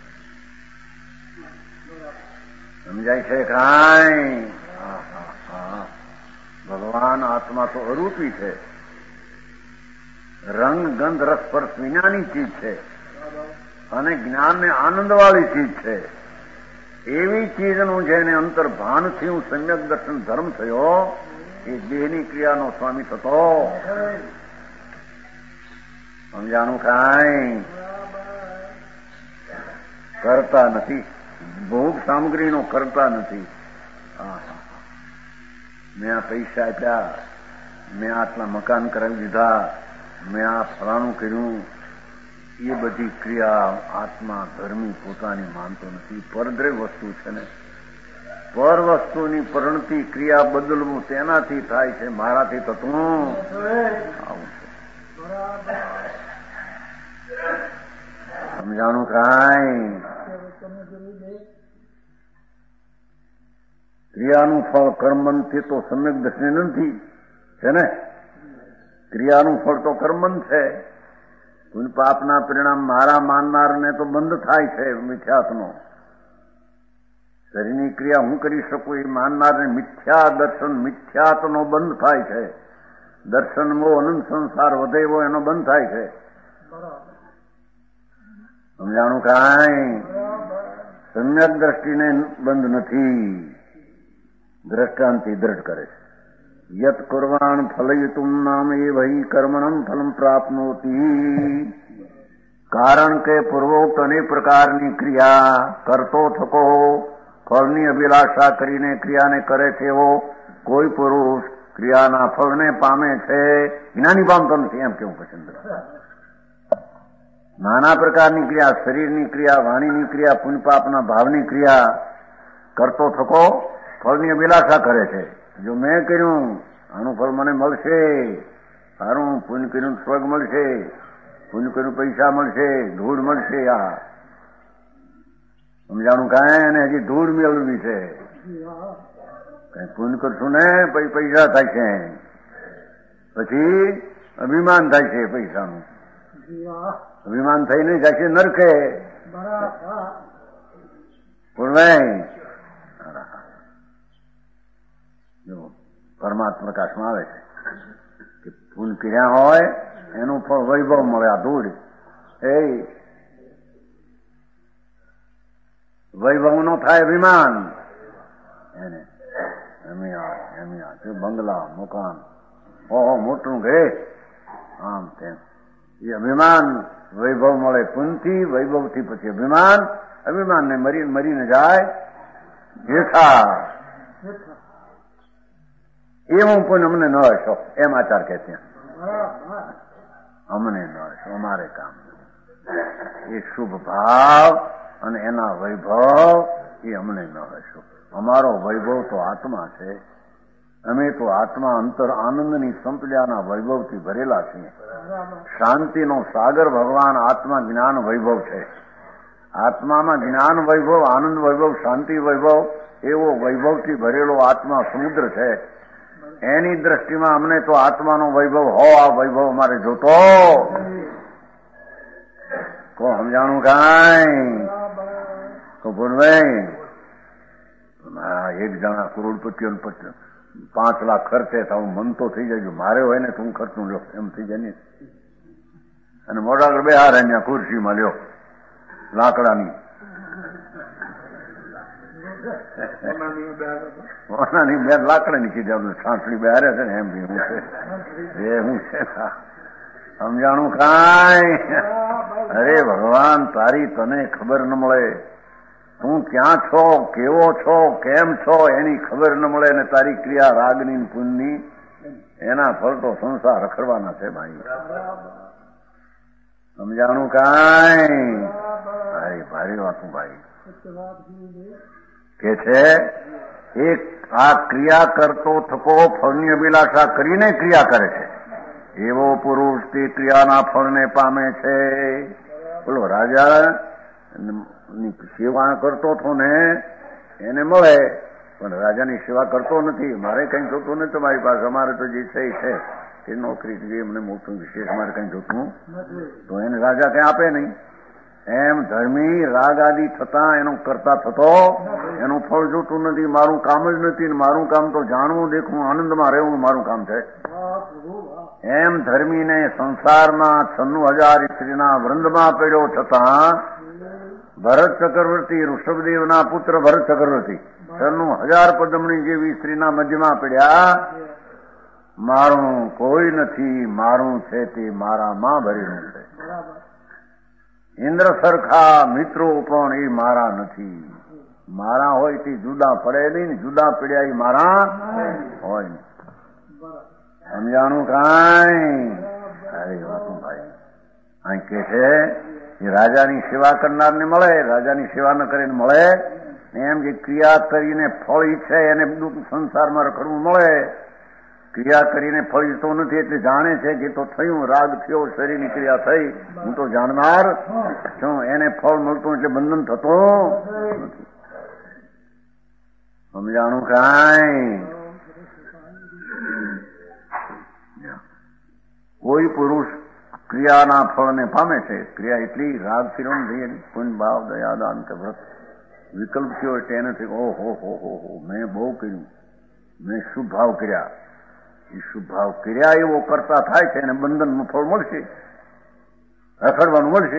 સમજાય છે કાંઈ? ભગવાન આત્મા તો અરૂપી છે. રંગ ગંધ રસ સ્પર્શ વિનાની ચીજ છે અને જ્ઞાન ને આનંદ વાળી ચીજ છે. એવી ચીજનું જેને અંતર ભાનથી હું સમ્યક દર્શન ધર્મ થયો એ દેહની ક્રિયાનો સ્વામી થતો સમજાણું કાંઈ કરતા નથી. ભોગ સામગ્રીનો કરતા નથી. મેં આ પૈસા આપ્યા, મેં આટલા મકાન કરાવી દીધા, મેં આ ફલાણું કર્યું, એ બધી ક્રિયા આત્મા ધર્મી પોતાની માનતો નથી. પરદ્રવ વસ્તુ છે ને, પર વસ્તુની પરિણતિ ક્રિયા બદલવું તેનાથી થાય છે, મારાથી થતું આવું છે. સમજાણું કાંઈ? ક્રિયાનું ફળ કર્મથી તો સમ્યક દર્શન નથી છે ને. ક્રિયાનું ફળ તો કર્મન છે. પુણ્ય પાપના પરિણામ મારા માનનારને તો બંધ થાય છે મિથ્યાત્વનો. શરીરની ક્રિયા હું કરી શકું એ માનનારને મિથ્યા દર્શન મિથ્યાત્વનો બંધ થાય છે. દર્શન મો અનંત સંસાર વધે એવો એનો બંધ થાય છે. સમજાણું કાંઈ? સમ્યક દ્રષ્ટિને બંધ નથી. દ્રષ્ટાંતિ દ્રઢ કરે છે. યત કુર્વાણ ફલયિતુમ નામ એ વહી કર્મણમ ફલમ પ્રાપ્નોતી. કારણ કે પૂર્વોક્ત અનેક પ્રકારની ક્રિયા કરતો થકો ફળની અભિલાષા કરીને ક્રિયાને કરે છે એવો કોઈ પુરુષ ક્રિયાના ફળને પામે છે. જ્ઞાની પામતો નથી એમ કેવું પસંદ. નાના પ્રકારની ક્રિયા, શરીરની ક્રિયા, વાણીની ક્રિયા, પુણ્યપાપના ભાવની ક્રિયા કરતો થકો ફળની અભિલાષા કરે છે. જો મેં કર્યું આનું ફળ મને મળશે, સારું પુણ્ય કર્યું સ્વર્ગ મળશે, પુણ્ય કર્યું પૈસા મળશે, ધૂળ મળશે. આ સમજાણું કાંઈ? અને હજી ધૂળ મેળવી છે. કઈ પુણ્ય કરશું ને પછી પૈસા થાય છે, પછી અભિમાન થાય છે પૈસાનું. અભિમાન થઈને જાય છે નરકે. પરમાત્મા પ્રકાશમાં આવે છે કે પુણ્ય કર્યા હોય એનું ફળ વૈભવ મળે. આ ધૂળ એ વૈભવ નો થાય અભિમાન. એને બંગલા મકાન મોટું ઘરે આમ તેમ એ અભિમાન વૈભવ મળે. પુણ્યથી વૈભવથી પછી અભિમાન, અભિમાનને મરીને જાય જેઠા. એવું પણ અમને ન હશો એમ આચાર કે ત્યાં અમને ન હશો. અમારે કામ એ શુભ ભાવ અને એના વૈભવ એ અમને ન હશો. અમારો વૈભવ તો આત્મા છે. અમે તો આત્મા અંતર આનંદની સંપદાના વૈભવથી ભરેલા છીએ. શાંતિનો સાગર ભગવાન આત્મા જ્ઞાન વૈભવ છે. આત્મામાં જ્ઞાન વૈભવ, આનંદ વૈભવ, શાંતિ વૈભવ એવો વૈભવથી ભરેલો આત્મા સમુદ્ર છે. એની દ્રષ્ટિમાં અમને તો આત્માનો વૈભવ હો, આ વૈભવ અમારે જોતો. કો સમજાણું કાંઈ? તો ભૂલભાઈ એક જણા કરોડપતિઓ 5 લાખ ખર્ચે તો મન તો થઈ જાય. મારે હોય ને તો હું ખર્ચું લ્યો એમ થઈ જાય ને. અને મોટા આગળ બે હાર અહીંયા ખુરશીમાં લ્યો લાકડાની. ઓનાની બે લાકડાની કીધી છાંટલી બે હારે છે ને એમ બી હું છે એ હું છે. સમજાણું કાંઈ? અરે ભગવાન તારી તને ખબર ન મળે. તું ક્યાં છો, કેવો છો, કેમ છો એની ખબર ન મળે ને તારી ક્રિયા રાગની પુણ્યની એના ફળ તો સંસાર રખડવાના છે ભાઈ. સમજાણું કાંઈ? ભાઈ ભારે વાતું ભાઈ કે છે એક આ ક્રિયા કરતો થકો ફળની અભિલાષા કરીને ક્રિયા કરે છે એવો પુરુષ તે ક્રિયાના ફળને પામે છે. બોલો રાજા સેવા કરતો હતો ને એને મળે, પણ રાજાની સેવા કરતો નથી. મારે કઈ જોતું નથી તમારી પાસે. અમારે તો જે છે એ છે કે નોકરી જે એમને મોટું વિશેષ મારે કઈ જોતું તો એને રાજા કઈ આપે નહીં. એમ ધર્મી રાગ આદિ થતા એનો કરતા થતો એનું ફળ જોતું નથી. મારું કામ જ નથી. મારું કામ તો જાણવું, દેખવું, આનંદમાં રહેવું મારું કામ છે. એમ ધર્મીને સંસારના 96,000 સ્ત્રીના વૃંદમાં પડ્યો છતાં ભરત ચક્રવર્તી ઋષભદેવના પુત્ર ભરત ચક્રવર્તી સરનું 1000 પદમણી જેવી સ્ત્રીના મધ્યમાં પડ્યા. મારું કોઈ નથી, મારું છે તે મારામાં ભરેલું છે. ઇન્દ્ર સરખા મિત્રો પણ એ મારા નથી. મારા હોય તે જુદા પડે નહીં, જુદા પડ્યા એ મારા હોય નહીં. સમજાણું કાંઈ? અરે વાતું ભાઈ અહીં કે છે એ રાજાની સેવા કરનારને મળે, રાજાની સેવા ન કરીને મળે. એમ જે ક્રિયા કરીને ફળ ઈચ્છે એને સંસારમાં રખડવું મળે. ક્રિયા કરીને ફળ ઈચ્છતો નથી એટલે જાણે છે કે તો થયું, રાગ થયો, શરીરની ક્રિયા થઈ, હું તો જાણનાર છું. એને ફળ મળતું એટલે બંધન થતું નથી. સમજાણું કાંઈ? કોઈ પુરુષ ક્રિયાના ફળને પામે છે. ક્રિયા એટલી રાગ ફિરોન થઈ, પુણ્ય ભાવ દયા દાન કે વ્રત વિકલ્પ થયો એટલે એને થઈ ઓહો હો મેં બહુ કર્યું, મેં શુભ ભાવ કર્યા. એ શુભ ભાવ કર્યા એવો કરતા થાય છે એને બંધનનું ફળ મળશે, રખડવાનું મળશે.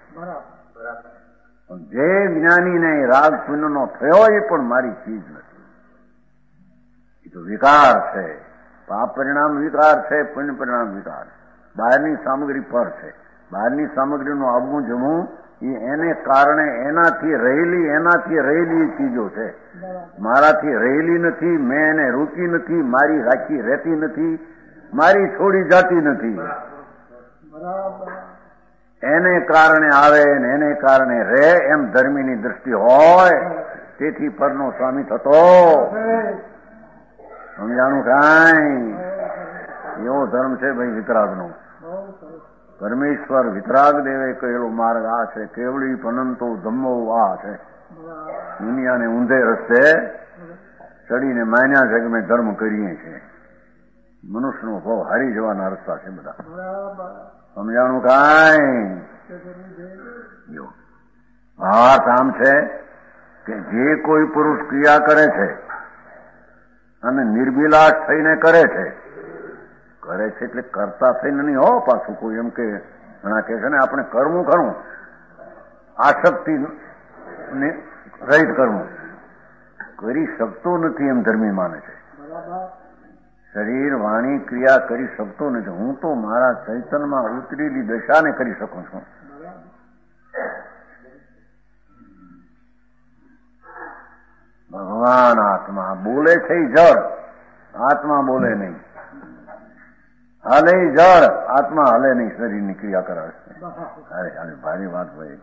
જે જ્ઞાનીને રાગ પુણ્યનો થયો એ પણ મારી ચીજ નથી. એ તો વિકાર છે. પાપ પરિણામ વિકાર છે, પુણ્ય પરિણામ વિકાર. બહારની સામગ્રી પર છે. બહારની સામગ્રીનું આવવું જવું એ એને કારણે એનાથી રહેલી ચીજો છે. મારાથી રહેલી નથી, મેં એને રોકી નથી, મારી રાખી રહેતી નથી, મારી છોડી જાતી નથી. એને કારણે આવે ને એને કારણે રહે એમ ધર્મીની દ્રષ્ટિ હોય. તેથી પરનો સ્વામી થતો. સમજાણું કાંઈ? એવો ધર્મ છે ભાઈ વિતરાગનો. પરમેશ્વર વિતરાગ દેવે કહેલો માર્ગ આ છે. કેવળી પનંતો ધમ્મો આ છે. દુનિયાને ઊંધે રસ્તે ચડીને માન્યા છે કે મેં ધર્મ કરીએ છીએ. મનુષ્યનો ભાવ હારી જવાના રસ્તા છે બધા. સમજાણું કાંઈ? ભાવાર્થ આમ છે કે જે કોઈ પુરુષ ક્રિયા કરે છે અને નિર્બિલાસ થઈને કરે છે એટલે કરતા થઈને નહીં હો. પાછું કોઈ એમ કે ઘણા કહે છે ને આપણે કરવું ખરું, આસક્તિ રહિત કરવું. કરી શકતો નથી એમ ધર્મી માને છે. શરીર વાણી ક્રિયા કરી શકતો નથી. હું તો મારા ચૈતનમાં ઉતરેલી દશાને કરી શકું છું. ભગવાન આત્મા બોલે છે જળ, આત્મા બોલે નહીં. હાલે જળ, આત્મા હાલે નહીં. શરીરની ક્રિયા કરાવે છે. અરે ભારી વાત હોય.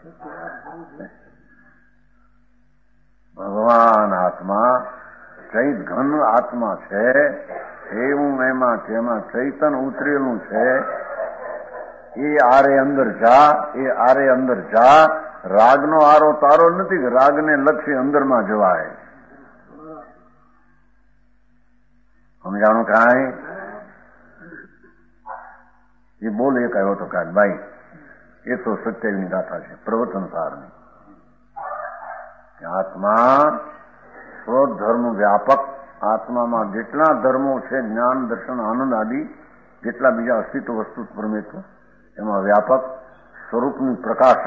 ભગવાન આત્મા ચૈત ઘન આત્મા છે. એવું એમાં તેમાં ચૈતન ઉતરેલું છે. એ આરે અંદર જા. રાગનો આરો તારો નથી કે રાગને લક્ષી અંદરમાં જવાય. સમજાણું કાંઈ? એ બોલ એક આવ્યો તો કાંઈ ભાઈ 127ની ગાથા છે પ્રવચન સારની. આત્મા સ્વધર્મ વ્યાપક. આત્મામાં જેટલા ધર્મો છે, જ્ઞાન દર્શન આનંદ આદિ જેટલા બીજા અસ્તિત્વ વસ્તુ પરમેશ્વર, એમાં વ્યાપક સ્વરૂપની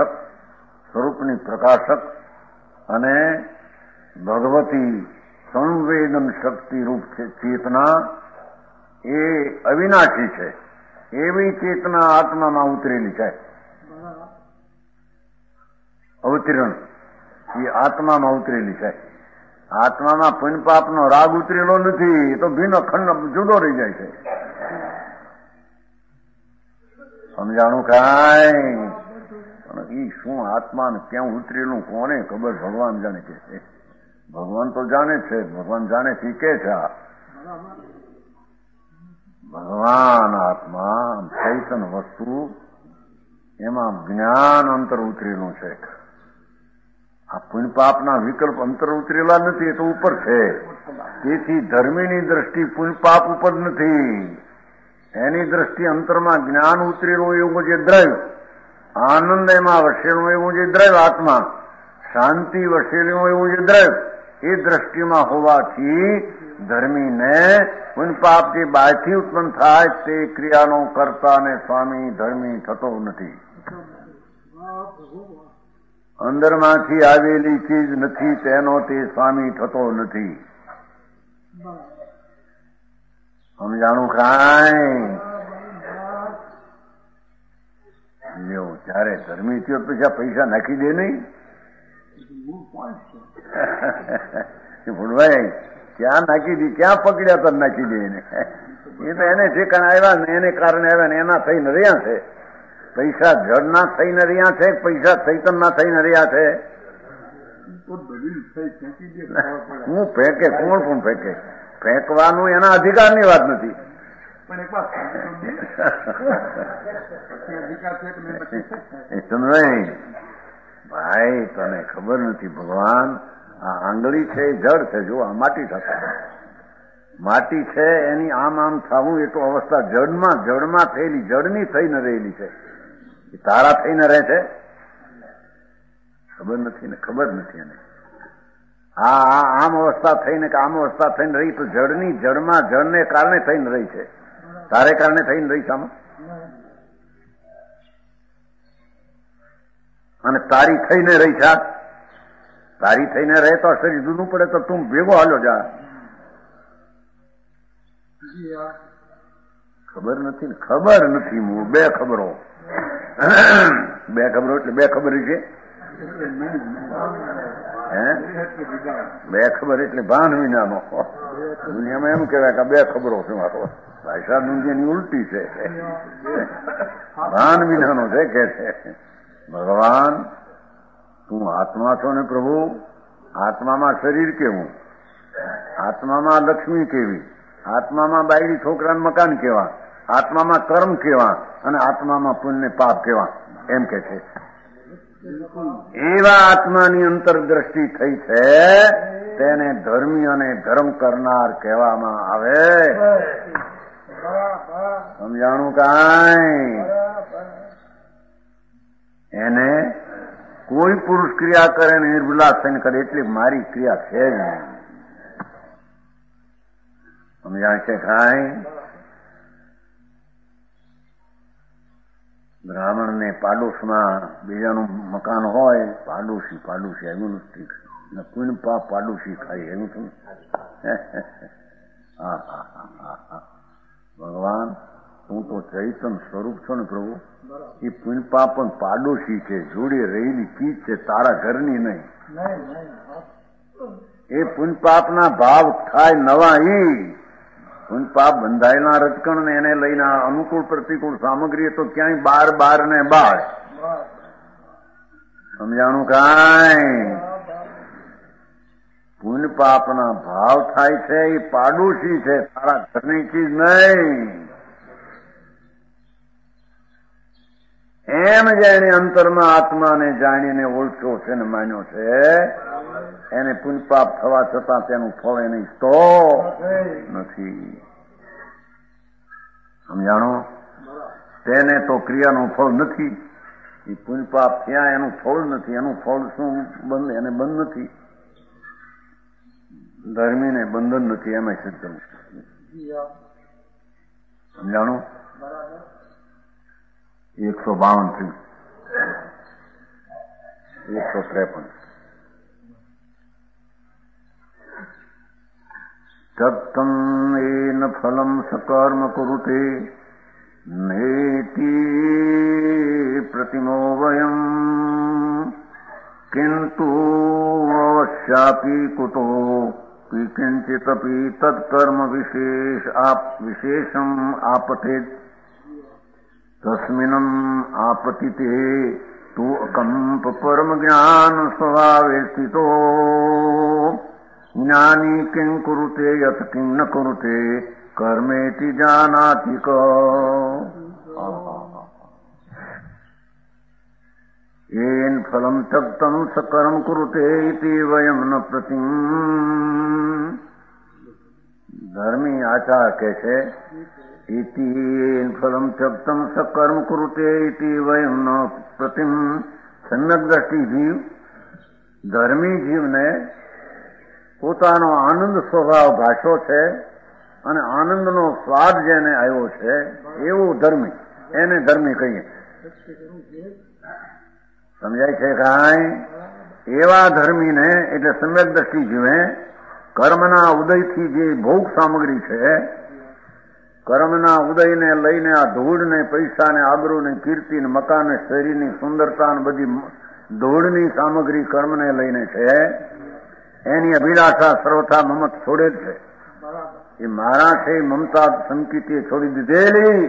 પ્રકાશક અને ભગવતી સંવેદન શક્તિ રૂપ છે ચેતના. એ અવિનાશી છે. એવી ચેતના આત્મામાં ઉતરેલી છે. અવતરણ એ આત્મામાં ઉતરેલી છે. આત્મામાં પુણ્ય પાપનો રાગ ઉતરેલો નથી. એ તો ભીન અખંડ જુદો રહી જાય છે. સમજાણું કાંઈ? એ શું આત્માને ક્યાં ઉતરેલું કોને ખબર? ભગવાન જાણે કે છે. ભગવાન તો જાણે છે. ભગવાન જાણે છે કે છે. ભગવાન આત્મા ચૈતન વસ્તુ, એમાં જ્ઞાન અંતર ઉતરેલું છે. આ પુણ્ય પાપના વિકલ્પ અંતર ઉતરેલા નથી. એ તો ઉપર છે. તેથી ધર્મીની દ્રષ્ટિ પુણ્ય પાપ ઉપર નથી. એની દ્રષ્ટિ અંતરમાં જ્ઞાન ઉતરેલું એવું જે દ્રવ્ય, આનંદ એમાં વસેલું એવું જે દ્રવ્ય, આત્મા શાંતિ વસેલું એવું જે દ્રવ્ય, એ દ્રષ્ટિમાં હોવાથી ધર્મીને પુણ્ય પાપ જે બહારથી ઉત્પન્ન થાય તે ક્રિયાનો કરતા ને સ્વામી ધર્મી થતો નથી. અંદરમાંથી આવેલી ચીજ નથી તેનો તે સ્વામી થતો નથી. સમજાણું કાંઈ? લ્યો, ત્યારે ધર્મી થયો પછી પૈસા નાખી દે નહીં. ભૂલભાઈ ક્યાં નાખી દી, ક્યાં પકડ્યા તો નાખી દે એને. એ તો એને ઠેકાણે આવ્યા ને એને કારણે આવ્યા ને એના થઈને રહ્યા છે. પૈસા જડના થઈને રહ્યા છે, પૈસા ચૈતનના થઈને રહ્યા છે. હું ફેંકે, કોણ પણ ફેંકે? ફેંકવાનું એના અધિકારની વાત નથી. ભાઈ તને ખબર નથી, ભગવાન આ આંગળી છે એ જડ છે. જો આ માટી થતા માટી છે એની આમ આમ થવું એ તો અવસ્થા જડમાં થયેલી, જડની થઈને રહેલી છે. એ તારા થઈને રહે છે? ખબર નથી ને, ખબર નથી એને. આમ અવસ્થા થઈને કે આમ અવસ્થા થઈને રહી તો જડની જડમાં જડને કારણે થઈને રહી છે. તારે કારણે થઈને રહી છે આમાં. અને તારી થઈને રહી છે. તારી થઈને રહે તો શરીર જુદું પડે તો તું ભેગો હાલો જા. ખબર નથી ને, ખબર નથી. બે ખબરો, બે ખબરો એટલે બે ખબર છે. બે ખબર એટલે ભાન વિનાનો. દુનિયામાં એમ કહેવાય કે બે ખબરો છે મારો. ભાષા દુનિયાની ઉલટી છે, ભાન વિનાનો છે કે છે. ભગવાન તું આત્મા છો ને પ્રભુ. આત્મામાં શરીર કેવું, આત્મામાં લક્ષ્મી કેવી, આત્મામાં બાયડી છોકરાનું મકાન કેવા, આત્મામાં કર્મ કેવા અને આત્મામાં પુણ્ય પાપ કેવા, એમ કે છે. એવા આત્માની અંતરદ્રષ્ટિ થઈ છે તેને ધર્મી અને ધર્મ કરનાર કહેવામાં આવે. સમજાણું કાંઈ? એને કોઈ પુરુષ ક્રિયા કરે ને નિર્ભુલાસ થઈને કરે એટલી મારી ક્રિયા છે જ નહીં. સમજાય છે કાંઈ? બ્રાહ્મણને પાડોશમાં બીજાનું મકાન હોય, પાડોશી આવ્યું નથી. પુણ્ય પાપ પાડોશી ખાય એવું થયું. ભગવાન તું તો ચૈતન સ્વરૂપ છો ને પ્રભુ. એ પુણ્ય પાપ પણ પાડોશી છે, જોડે રહેલી ચીજ છે, તારા ઘરની નહીં. એ પુણ્ય પાપના ભાવ થાય નવા. પુણ્ય પાપ બંધાયેલા રજકણ ને એને લઈને અનુકૂળ પ્રતિકૂળ સામગ્રી તો ક્યાંય બાર ને બાર. સમજાણું કાંઈ? પુણ્ય પાપના ભાવ થાય છે એ પાડોશી છે, તારા ઘરની ચીજ નહીં. એમ જેને અંતરમાં આત્માને જાણીને ઓળખ્યો છે ને માન્યો છે એને પુણ્ય પાપ થવા છતાં તેનું ફળ એને ઈચ્છતો નથી. સમજાણો? તેને તો ક્રિયાનું ફળ નથી. એ પુણ્ય પાપ ત્યાં એનું ફળ નથી. એનું ફળ શું? બંધ. એને બંધ નથી. ધર્મીને બંધન નથી. એમાં સજ્જન. સમજાણું? 152 થી 153. તત્તમ એન ફલમ સકર્મ કુરુતે નેતિ પ્રતિમો વયમ કિંતુ અવશ્યાપી કુતો કિંચિતપી તત્કર્મ વિશેષમ આપતે તસ્મિન્નમ આપતિતે તુ અકંપ પરમ જ્ઞાન સ્વભાવે સ્થિતો જ્ઞાની કિં કુરુતે યત કિં ન કુરુતે કર્મેતિ જાનાતિ ક. येन फलम त्यक्तं सकर्म कुरुते इति वयम न प्रतिम. धर्मी आचार कैसे इति फलम त्यक्तं सकर्म कुरुते इति वयम न प्रतिम. सम्यक દ્રષ્ટિ જીવ ધર્મી જીવને પોતાનો આનંદ સ્વભાવ ભાષો છે અને આનંદનો સ્વાદ જેને આવ્યો છે એવું ધર્મી, એને ધર્મી કહીએ. સમજાય છે કાંઈ? એવા ધર્મીને એટલે સમ્યક દ્રષ્ટિ જીવે કર્મના ઉદયથી જે ભોગ સામગ્રી છે, કર્મના ઉદયને લઈને આ ધૂળને, પૈસાને, આબરૂને, કીર્તિને, મકાન, શરીરની સુંદરતા ને બધી ધૂળની સામગ્રી કર્મને લઈને છે, એની અભિલાષા સર્વથા મમત છોડે જ છે. એ મારા છે મમતા સંકિતે છોડી દીધેલી.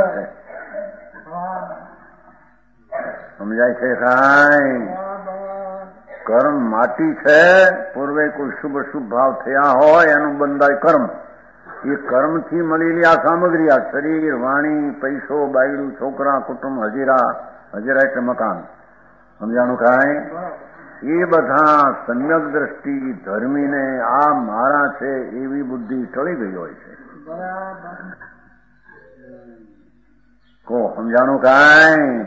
સમજાય છે કાંઈ? કર્મ માટી છે. પૂર્વે કોઈ શુભ શુભ ભાવ થયા હોય એનું બંધાય કર્મ. એ કર્મથી મળેલી આ સામગ્રી, આ શરીર, વાણી, પૈસો, બાયડું, છોકરા, કુટુંબ, હજીરા એટલે મકાન. સમજાણું કાંઈ? એ બધા સમ્યક દ્રષ્ટિ ધર્મીને આ મારા છે એવી બુદ્ધિ ટળી ગઈ હોય છે. કો સમજાણું કાંઈ?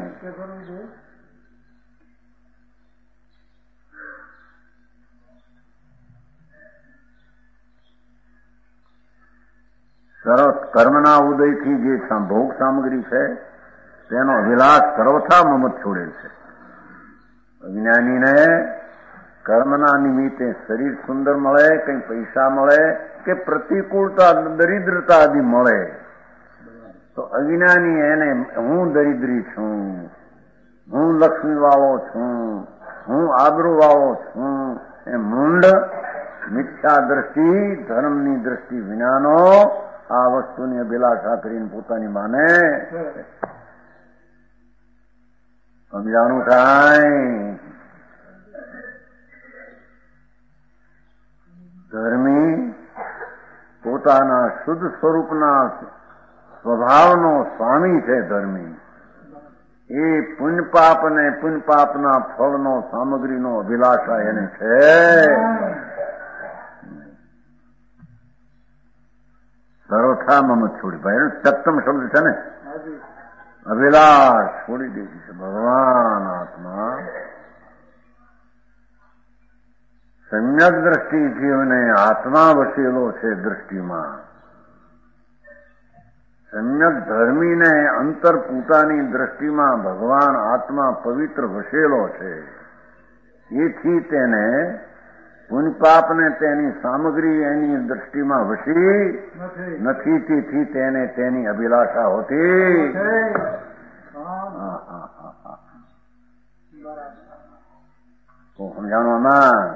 સરસ કર્મના ઉદયથી જે ભોગ સામગ્રી છે તેનો અભિલાષ સર્વથા મમત છોડેલ છે. અજ્ઞાનીને કર્મના નિમિત્તે શરીર સુંદર મળે, કંઈ પૈસા મળે કે પ્રતિકૂળતા, દરિદ્રતા આદિ મળે તો અજ્ઞાની એને હું દરિદ્રી છું, હું લક્ષ્મી વાળો છું, હું આબરૂ વાળો છું, એ મૂંડ મિથ્યા દ્રષ્ટિ, ધર્મની દ્રષ્ટિ વિનાનો આ વસ્તુની અભિલાષા કરીને પોતાની માને. સમજાણું કાંઈ? ધર્મી પોતાના શુદ્ધ સ્વરૂપના સ્વભાવનો સ્વામી છે. ધર્મી એ પુણ્યપાપના ફળનો સામગ્રીનો અભિલાષા એને છે. સર્વથા મમત છોડી. ભાઈ સપ્તમ શબ્દ છે ને, અભિલાષ છોડી દીધી છે. ભગવાન આત્મા સમ્યક દ્રષ્ટિ જીવને આત્મા વસેલો છે. દ્રષ્ટિમાં સમ્યક ધર્મીને અંતર પોતાની દ્રષ્ટિમાં ભગવાન આત્મા પવિત્ર વસેલો છે. એથી તેને પુણ્યપાપને તેની સામગ્રી એની દ્રષ્ટિમાં વસી નથી. તેથી તેને તેની અભિલાષા હોતી. સમજાણવામાં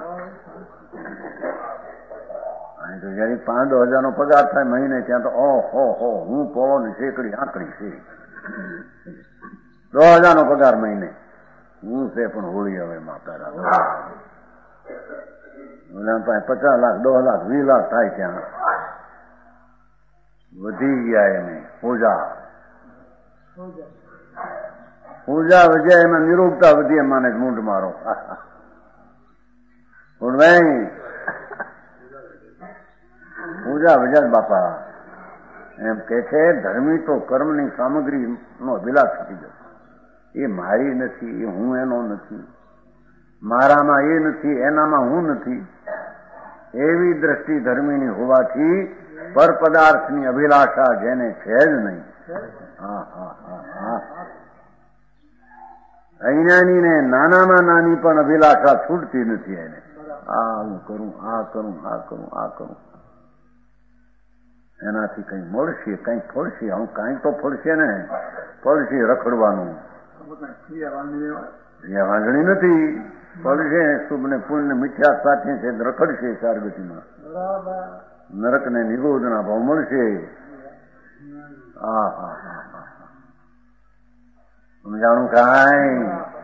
અહીં તો જયારે 5,000 પગાર થાય મહિને ત્યાં તો ઓહો હું પોળો ને શેકડી આંકડી છે. 10,000 પગાર મહિને હું છે પણ હોળી હવે માતા 50 લાખ 10 લાખ 20 લાખ થાય ત્યાં વધી ગયા. એને પૂજા વધ્યા, એમાં નિરોગતા વધી. એમાં મૂંઢ મારો ભાઈ પૂજા વધ્યા બાપા એમ કે છે. ધર્મી તો કર્મની સામગ્રી નો અભિલાષ થઈ જશે. એ મારી નથી, એ હું એનો નથી, મારામાં એ નથી, એનામાં હું નથી, એવી દ્રષ્ટિ ધર્મીની હોવાથી પર પદાર્થની અભિલાષા જેને છે જ નહીં. અજ્ઞાનીને નાનામાં નાની પણ અભિલાષા છૂટતી નથી. એને આ હું કરું, આ કરું, આ કરું, આ કરું, એનાથી કંઈ મળશે, કંઈક ફળશે. હું કાંઈક તો ફળશે ને, ફળશે રખડવાનું. વાંધણી નથી, ફળશે શુભ ને પુણ્ય મિથ્યા સાથે છે, રખડશે સારગતિમાં. નરક ને નિરોધના ભાવ મળશે. સમજાણું કાંઈ?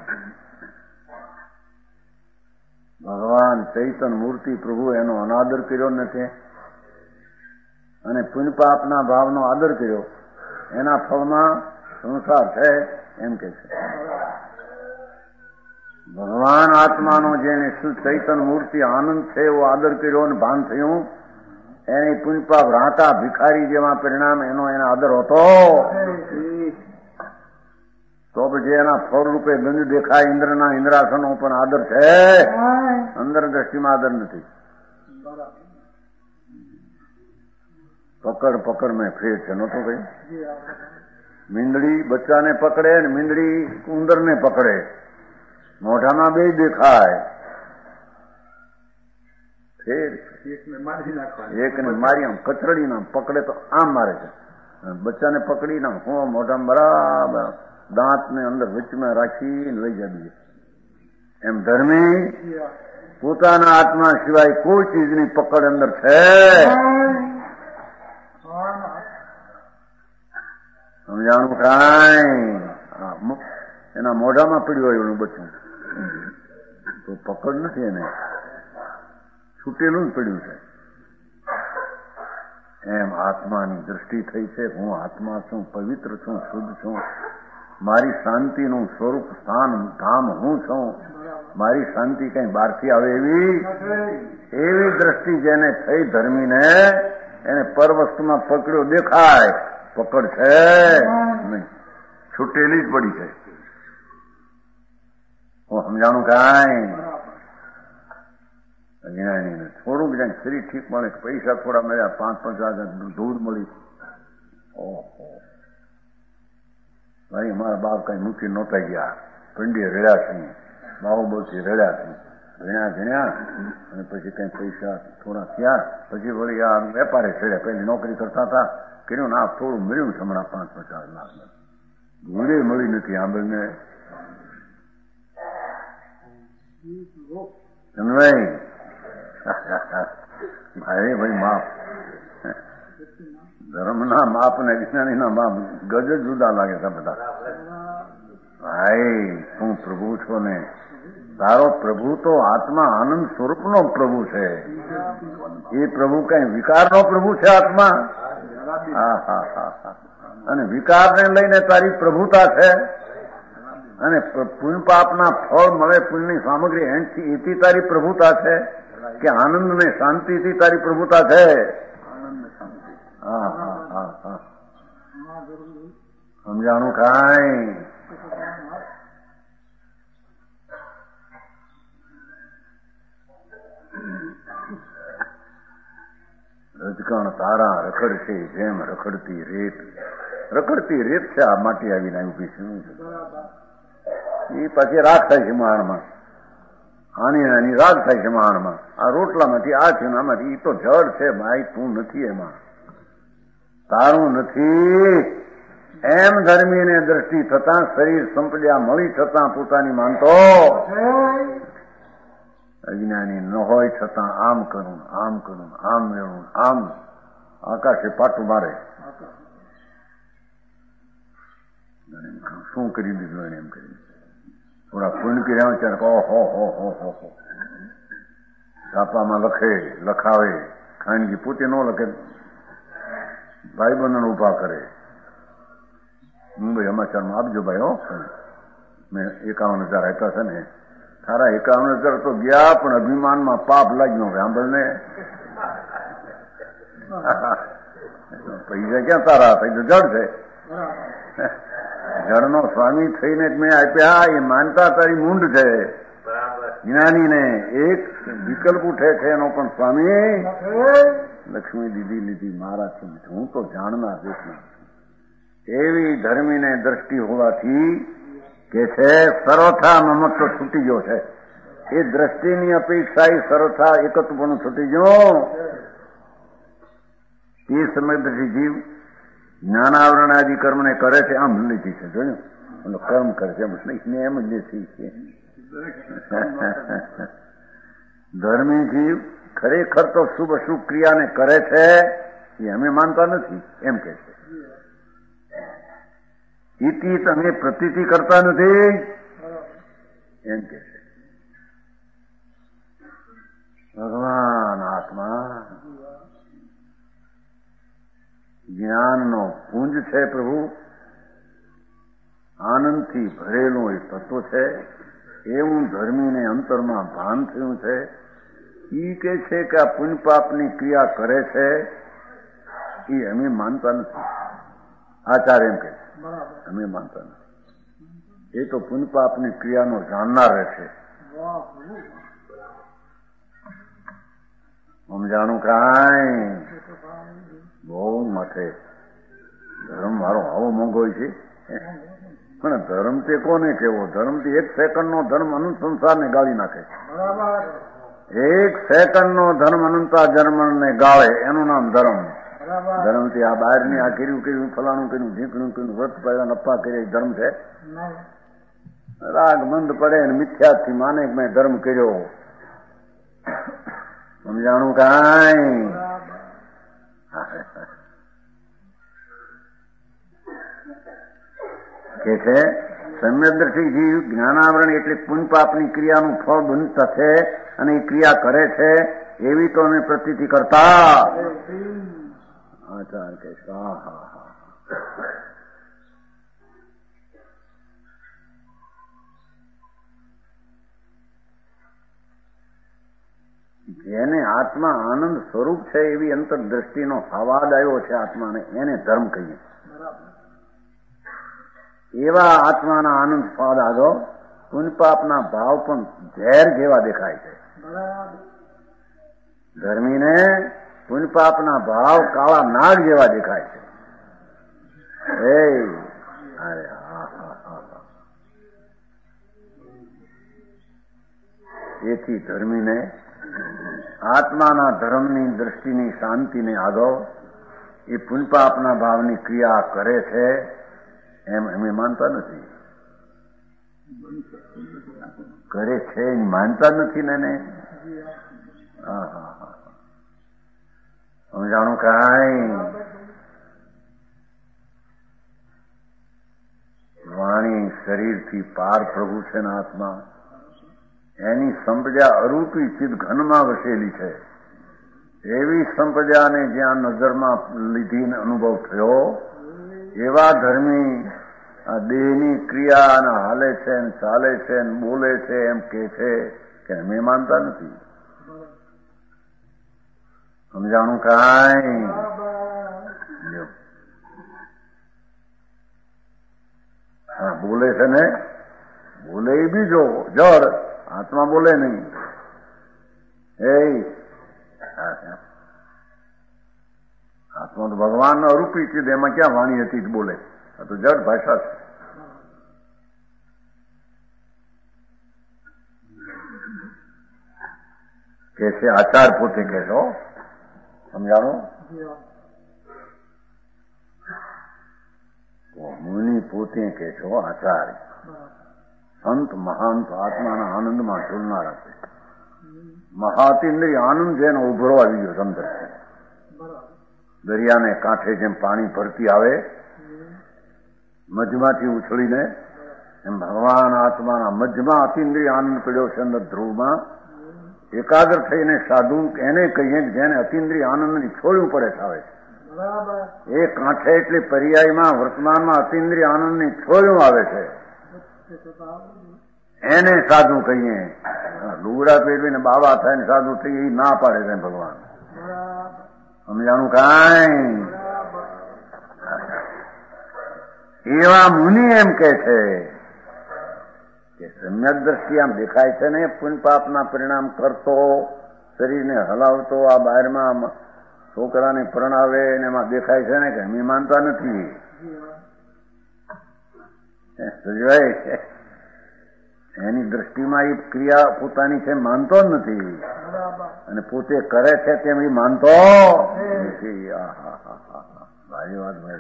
ભગવાન ચૈતન મૂર્તિ પ્રભુ એનો અનાદર કર્યો નથી અને પુણ્યપાપના ભાવનો આદર કર્યો. એના ફળમાં સંસાર છે એમ કે છે. ભગવાન આત્માનો જેને શુદ્ધ ચૈતન મૂર્તિ આનંદ છે એવો આદર કર્યો અને ભાન થયું, એને પુણ્યપાપ રાતા ભિખારી જેવા પરિણામ એનો એના આદર હતો. તો પછી એના ફળ રૂપે ગંજ દેખાય. ઇન્દ્રના ઇન્દ્રાસનો પણ આદર છે, અંદર દ્રષ્ટિમાં આદર નથી. પકડ મેં ફેર છે નતો કઈ. મીંદડી બચ્ચાને પકડે ને મીંદડી ઉંદરને પકડે. મોઢામાં બે દેખાય, ફેર એકને મારી આમ કચરડી નામ પકડે તો આમ મારે છે, બચ્ચાને પકડી નામ હું મોઢામાં બરાબર દાંત ને અંદર વચમાં રાખીને લઈ જઈએ. એમ ધર્મી પોતાના આત્મા સિવાય કોઈ ચીજની પકડ અંદર છે. સમજાણું કાંઈ? એના મોઢામાં પડ્યું હોય એનું બચ્ચું તો પકડ નથી, એને છૂટેલું જ પડ્યું છે. એમ આત્માની દ્રષ્ટિ થઈ છે. હું આત્મા છું, પવિત્ર છું, શુદ્ધ છું, મારી શાંતિનું સ્વરૂપ સ્થાન ધામ હું છું, મારી શાંતિ કઈ બહારથી આવે એવી દ્રષ્ટિ જેને થઈ ધર્મીને, એને પર વસ્તુમાં પકડ્યો દેખાય, પકડ છે નહીં, છૂટેલી જ પડી છે. હું સમજાણું કાંઈ? અજ્ઞાનીને થોડુંક જાય શરીર ઠીક મળે, પૈસા થોડા મળ્યા, 5-50 ધૂળ મળી, ઓહો ભાઈ અમારા બાપ કઈ મૂકી નહોતા ગયા, પંડીએ રડ્યા છે, બાહુબલથી રડ્યા છે, ભણ્યા અને પછી કઈ પૈસા થોડા થયા, પછી વળી આ વેપારે ચડ્યા. પહેલી નોકરી કરતા હતા, કર્યું ને આ થોડું મળ્યું છે હમણાં 5-50 લાખ, ધૂળે મળી નથી આંબળને. ભાઈ માપ, ધર્મના માપ ને વિજ્ઞાનીના માપ ગજ જુદા લાગે છે બધા. ભાઈ તું પ્રભુ છો ને, તારો પ્રભુ તો આત્મા આનંદ સ્વરૂપનો પ્રભુ છે. એ પ્રભુ કઈ વિકારનો પ્રભુ છે આત્મા? અને વિકારને લઈને તારી પ્રભુતા છે, અને પુણ્ય પાપના ફળ મળે, પુણ્યની સામગ્રી એથી તારી પ્રભુતા છે કે આનંદ ને શાંતિથી તારી પ્રભુતા છે? સમજાણું કાંઈ? રજકણ તારા રખડશે જેમ રખડતી રેત. રખડતી રેત છે આ માટી આવીને ઉભી છે, એ પછી રાગ થાય છે માણમાં, આની નાની રાગ થાય છે માણમાં. આ રોટલામાંથી આ છે આમાંથી, એ તો જળ છે ભાઈ, તું નથી એમાં, તારું નથી. એમ ધર્મીને દ્રષ્ટિ થતા શરીર સંપદ્યા મળી છતાં પોતાની માનતો અજ્ઞાની ન હોય છતાં આમ કરું આમ કરું આમ મેળવું આમ આકાશે પાટું મારે. શું કરી દીધું એને? એમ કરી થોડા પુણ્ય કર્યા ત્યારે હો છાપામાં લખાવે, ખાનગી પોતે ન લખે, ભાઈ બંધન ઉભા કરે. મુંબઈ સમાચારમાં આપજો ભાઈ, હો મેં 51,000 આપ્યા છે ને, તારા 51,000 તો ગયા પણ અભિમાનમાં પાપ લાગ્યો સાંભળને. પૈસા ક્યાં તારા હતા? તો જડ છે, જળનો સ્વામી થઈને મેં આપ્યા, એ માનતા તારી મૂંડ છે. જ્ઞાનીને એક વિકલ્પ ઉઠે છે એનો પણ સ્વામી લક્ષ્મી દીદી લીધી મહારાજ છે, હું તો જાણનાર દેખનાર. એવી ધર્મીને દ્રષ્ટિ હોવાથી કે છે સર્વથા મમત્વ છૂટી ગયો છે. એ દ્રષ્ટિની અપેક્ષા એ સર્વથા એકત્વપણું છૂટી ગયો. એ સમયથી જીવ જ્ઞાનાવરણ આદિ કર્મને કરે છે, આમ લીધી છે, જોયું કર્મ કરે છે, એમ જ લેતી છે. ધર્મી જીવ ખરેખર તો શુભ અશુભ ક્રિયાને કરે છે, એ અમે માનતા નથી એમ કે છે. ઇતિ તમે પ્રતીતિ કરતા નથી એમ કે છે. ભગવાન આત્મા જ્ઞાનનો પુંજ છે, પ્રભુ આનંદથી ભરેલું એ તત્વ છે. એવું ધર્મીને અંતરમાં ભાન થયું છે. ઈ કે છે કે આ પુણ્ય પાપની ક્રિયા કરે છે, એ અમે માનતા નથી. આચાર્ય એમ કે છે, અમે માનતા નથી. એ તો પુણ્ય પાપની ક્રિયાનો જાણનાર રહેશે. સમજાણું કાંઈ? બહુ માથે ધર્મ મારો આવો મોંઘો છે. પણ ધર્મ તે કોને કેવો? ધર્મથી 1 સેકન્ડનો ધર્મ અનંત સંસારને ગાળી નાખે. 1 સેકન્ડનો ધર્મ અનંતા જન્મને ગાળે એનું નામ ધર્મ. ધર્મથી આ બહારની આ કર્યું ફલાણું કર્યું ઢીકણું કર્યું વ્રત પાડ્યા નફા કર્યા ધર્મ છે? રાગ મંદ પડે ને મિથ્યાથી માને કે મેં ધર્મ કર્યો. સમજાણું કાંઈ? કે છે સમ્યક દ્રષ્ટિથી જ્ઞાનાવરણ એટલે પુણ્ય પાપની ક્રિયાનું ફળ બંધ થશે અને એ ક્રિયા કરે છે એવી તો અમે પ્રતીતિ કરતા. આચાર કે જેને આત્મા આનંદ સ્વરૂપ છે એવી અંતરદ્રષ્ટિનો સ્વાદ આવ્યો છે આત્માને, એને ધર્મ કહીએ. એવા આત્માના આનંદ સ્વાદ આગો પુણ્યપાપના ભાવ પણ ઝેર જેવા દેખાય છે. ધર્મીને પુણ્યપાપના ભાવ કાળા નાગ જેવા દેખાય છે. અરે તેથી ધર્મીને આત્માના ધર્મની દ્રષ્ટિની શાંતિને આગળ એ પુણ્યપાપના ભાવની ક્રિયા કરે છે એમ અમે માનતા નથી. કરે છે એ માનતા નથી ને. સમજાણું કાંઈ? વાણી શરીરથી પાર પ્રભુ છે ને આત્મા એની સંપદા અરૂપી ચિદ ઘનમાં વસેલી છે. એવી સંપદાને જ્યાં નજરમાં લીધીને અનુભવ થયો એવા ધર્મી આ દેહની ક્રિયા હાલે છે ને ચાલે છે ને બોલે છે એમ કે છે કે અમે માનતા નથી. સમજાણું કાંઈ? હા બોલે છે ને, બોલે એ બીજો જળ, આત્મા બોલે નહીં. આત્મા તો ભગવાનનો અરૂપી ચીજ, એમાં ક્યાં વાણી હતી જ બોલે? આ તો જડ ભાષા છે. કે છે આચાર પોતે કે છો, સમજાણો? મુનિ પોતે કે છો આચાર્ય. સંત મહાંત આત્માના આનંદમાં ઝૂલનારા છે. મહાતિન્દ્રિય આનંદ જેનો ઉભરો આવી ગયો સમજ છે. દરિયાને કાંઠે જેમ પાણી ભરતી આવે મજમાંથી ઉછળીને, એમ ભગવાન આત્માના મજમાં અતિન્દ્રિય આનંદ પડ્યો છે અંદર ધ્રુવમાં. એકાગ્ર થઈને સાધુ એને કહીએ કે જેને અતિન્દ્રિય આનંદની છોડવું પડે આવે છે. એ કાંઠે એટલે પર્યાયમાં વર્તમાનમાં અતિન્દ્રિય આનંદની છોડવું આવે છે એને સાધુ કહીએ. લુગડા પહેરવીને બાવા થાય ને સાધુ થઈ એ ના પાડે છે ભગવાન. સમજાણું કાંઈ? એવા મુનિ એમ કે છે કે સમ્યક દ્રષ્ટિ આમ દેખાય છે ને પુણ્ય પાપના પરિણામ કરતો, શરીરને હલાવતો, આ બહારમાં છોકરાને પરણાવે ને એમાં દેખાય છે ને કે અમે માનતા નથી. એની દ્રષ્ટિમાં એ ક્રિયા પોતાની છે માનતો જ નથી અને પોતે કરે છે તેમ એ માનતો નથી. ભાઈ વાત ભાઈ.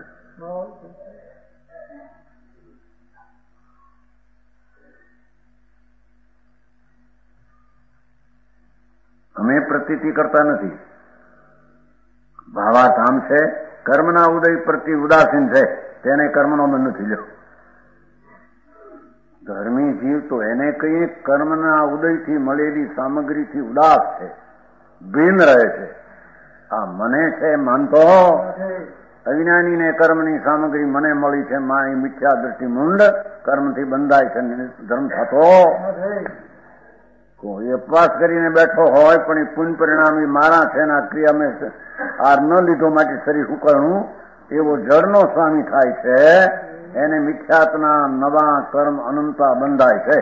અમે પ્રતીતિ કરતા નથી. ભાવાર્થ આમ છે, કર્મના ઉદય પ્રત્યે ઉદાસીન છે તેને કર્મનો બંધ નથી લ્યો. ધર્મી જીવ તો એને કહીએ કર્મના ઉદયથી મળેલી સામગ્રીથી ઉદાસ છે, ભિન્ન રહે છે. આ મને છે માનતો, અજ્ઞાનીને કર્મની સામગ્રી મને મળી છે માં એ મિથ્યા દ્રષ્ટિ મૂંડ કર્મથી બંધાય છે ધર્મ થતો. કોઈ ઉપવાસ કરીને બેઠો હોય પણ એ પુણ્ય પરિણામ એ મારા છે ને આ ક્રિયા મેં આર ન લીધો માટે શરીર ઉકળવું એવો જળનો સ્વામી થાય છે. એને મિથ્યાત્મના નવા કર્મ અનંતા બંધાય છે.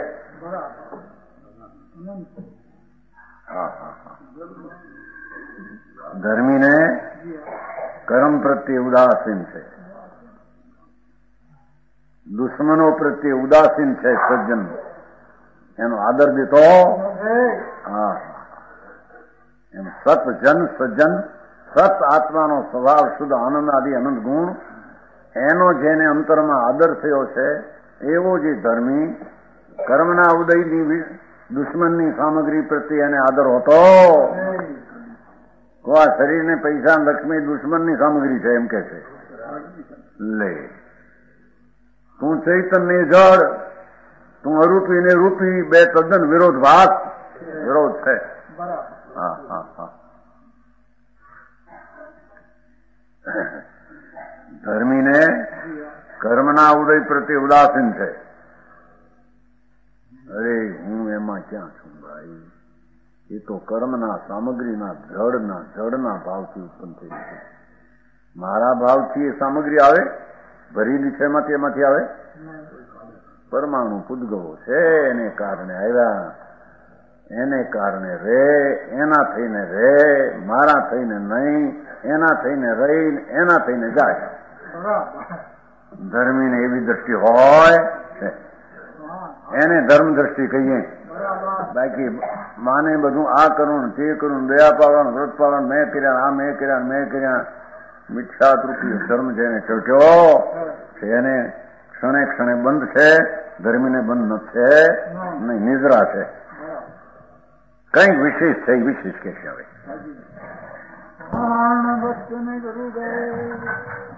ધર્મીને કર્મ પ્રત્યે ઉદાસીન છે. દુશ્મનો પ્રત્યે ઉદાસીન છે સજ્જન, એનો આદર દીધો. હા, એમ સતજન સજ્જન, સત આત્માનો સ્વભાવ શુદ્ધ આનંદ આદિ અનંત ગુણ, એનો જેને અંતરમાં આદર થયો છે એવો જે ધર્મી કર્મના ઉદયની દુશ્મનની સામગ્રી પ્રત્યે એને આદર હોતો. આ શરીરને પૈસા લક્ષ્મી દુશ્મનની સામગ્રી છે એમ કે છે. લે, તું ચૈતન્ય જળ, તું અરૂપી ને રૂપી, બે તદ્દન વિરોધ છે. હા હા હા. ધર્મીને કર્મના ઉદય પ્રત્યે ઉદાસીન છે. અરે હું એમાં ક્યાં છું ભાઈ? એ તો કર્મના સામગ્રીના જડના ભાવથી ઉત્પન્ન થઈ છે. મારા ભાવથી એ સામગ્રી આવે, ભરેલી છે એમાંથી આવે. પરમાણુ પૂદગવો છે, એને કારણે આવ્યા, એને કારણે રે, એના થઈને રે, મારા થઈને નહીં, એના થઈને રહી, એના થઈને જાય. ધર્મીને એવી દ્રષ્ટિ હોય છે, એને ધર્મ દ્રષ્ટિ કહીએ. બાકી માને બધું આ કરું તે કરું, દયા પાવવાનું, વ્રત પાવવાનું, મેં કર્યા, આ મેં કર્યા, મિથ્યાતૃપી ધર્મ જેને ચડ્યો છે એને ક્ષણે ક્ષણે બંધ છે. ધર્મીને બંધ નથી, નહીં, નિદ્રા છે. કંઈક વિશેષ છે, વિશેષ કે છે. હવે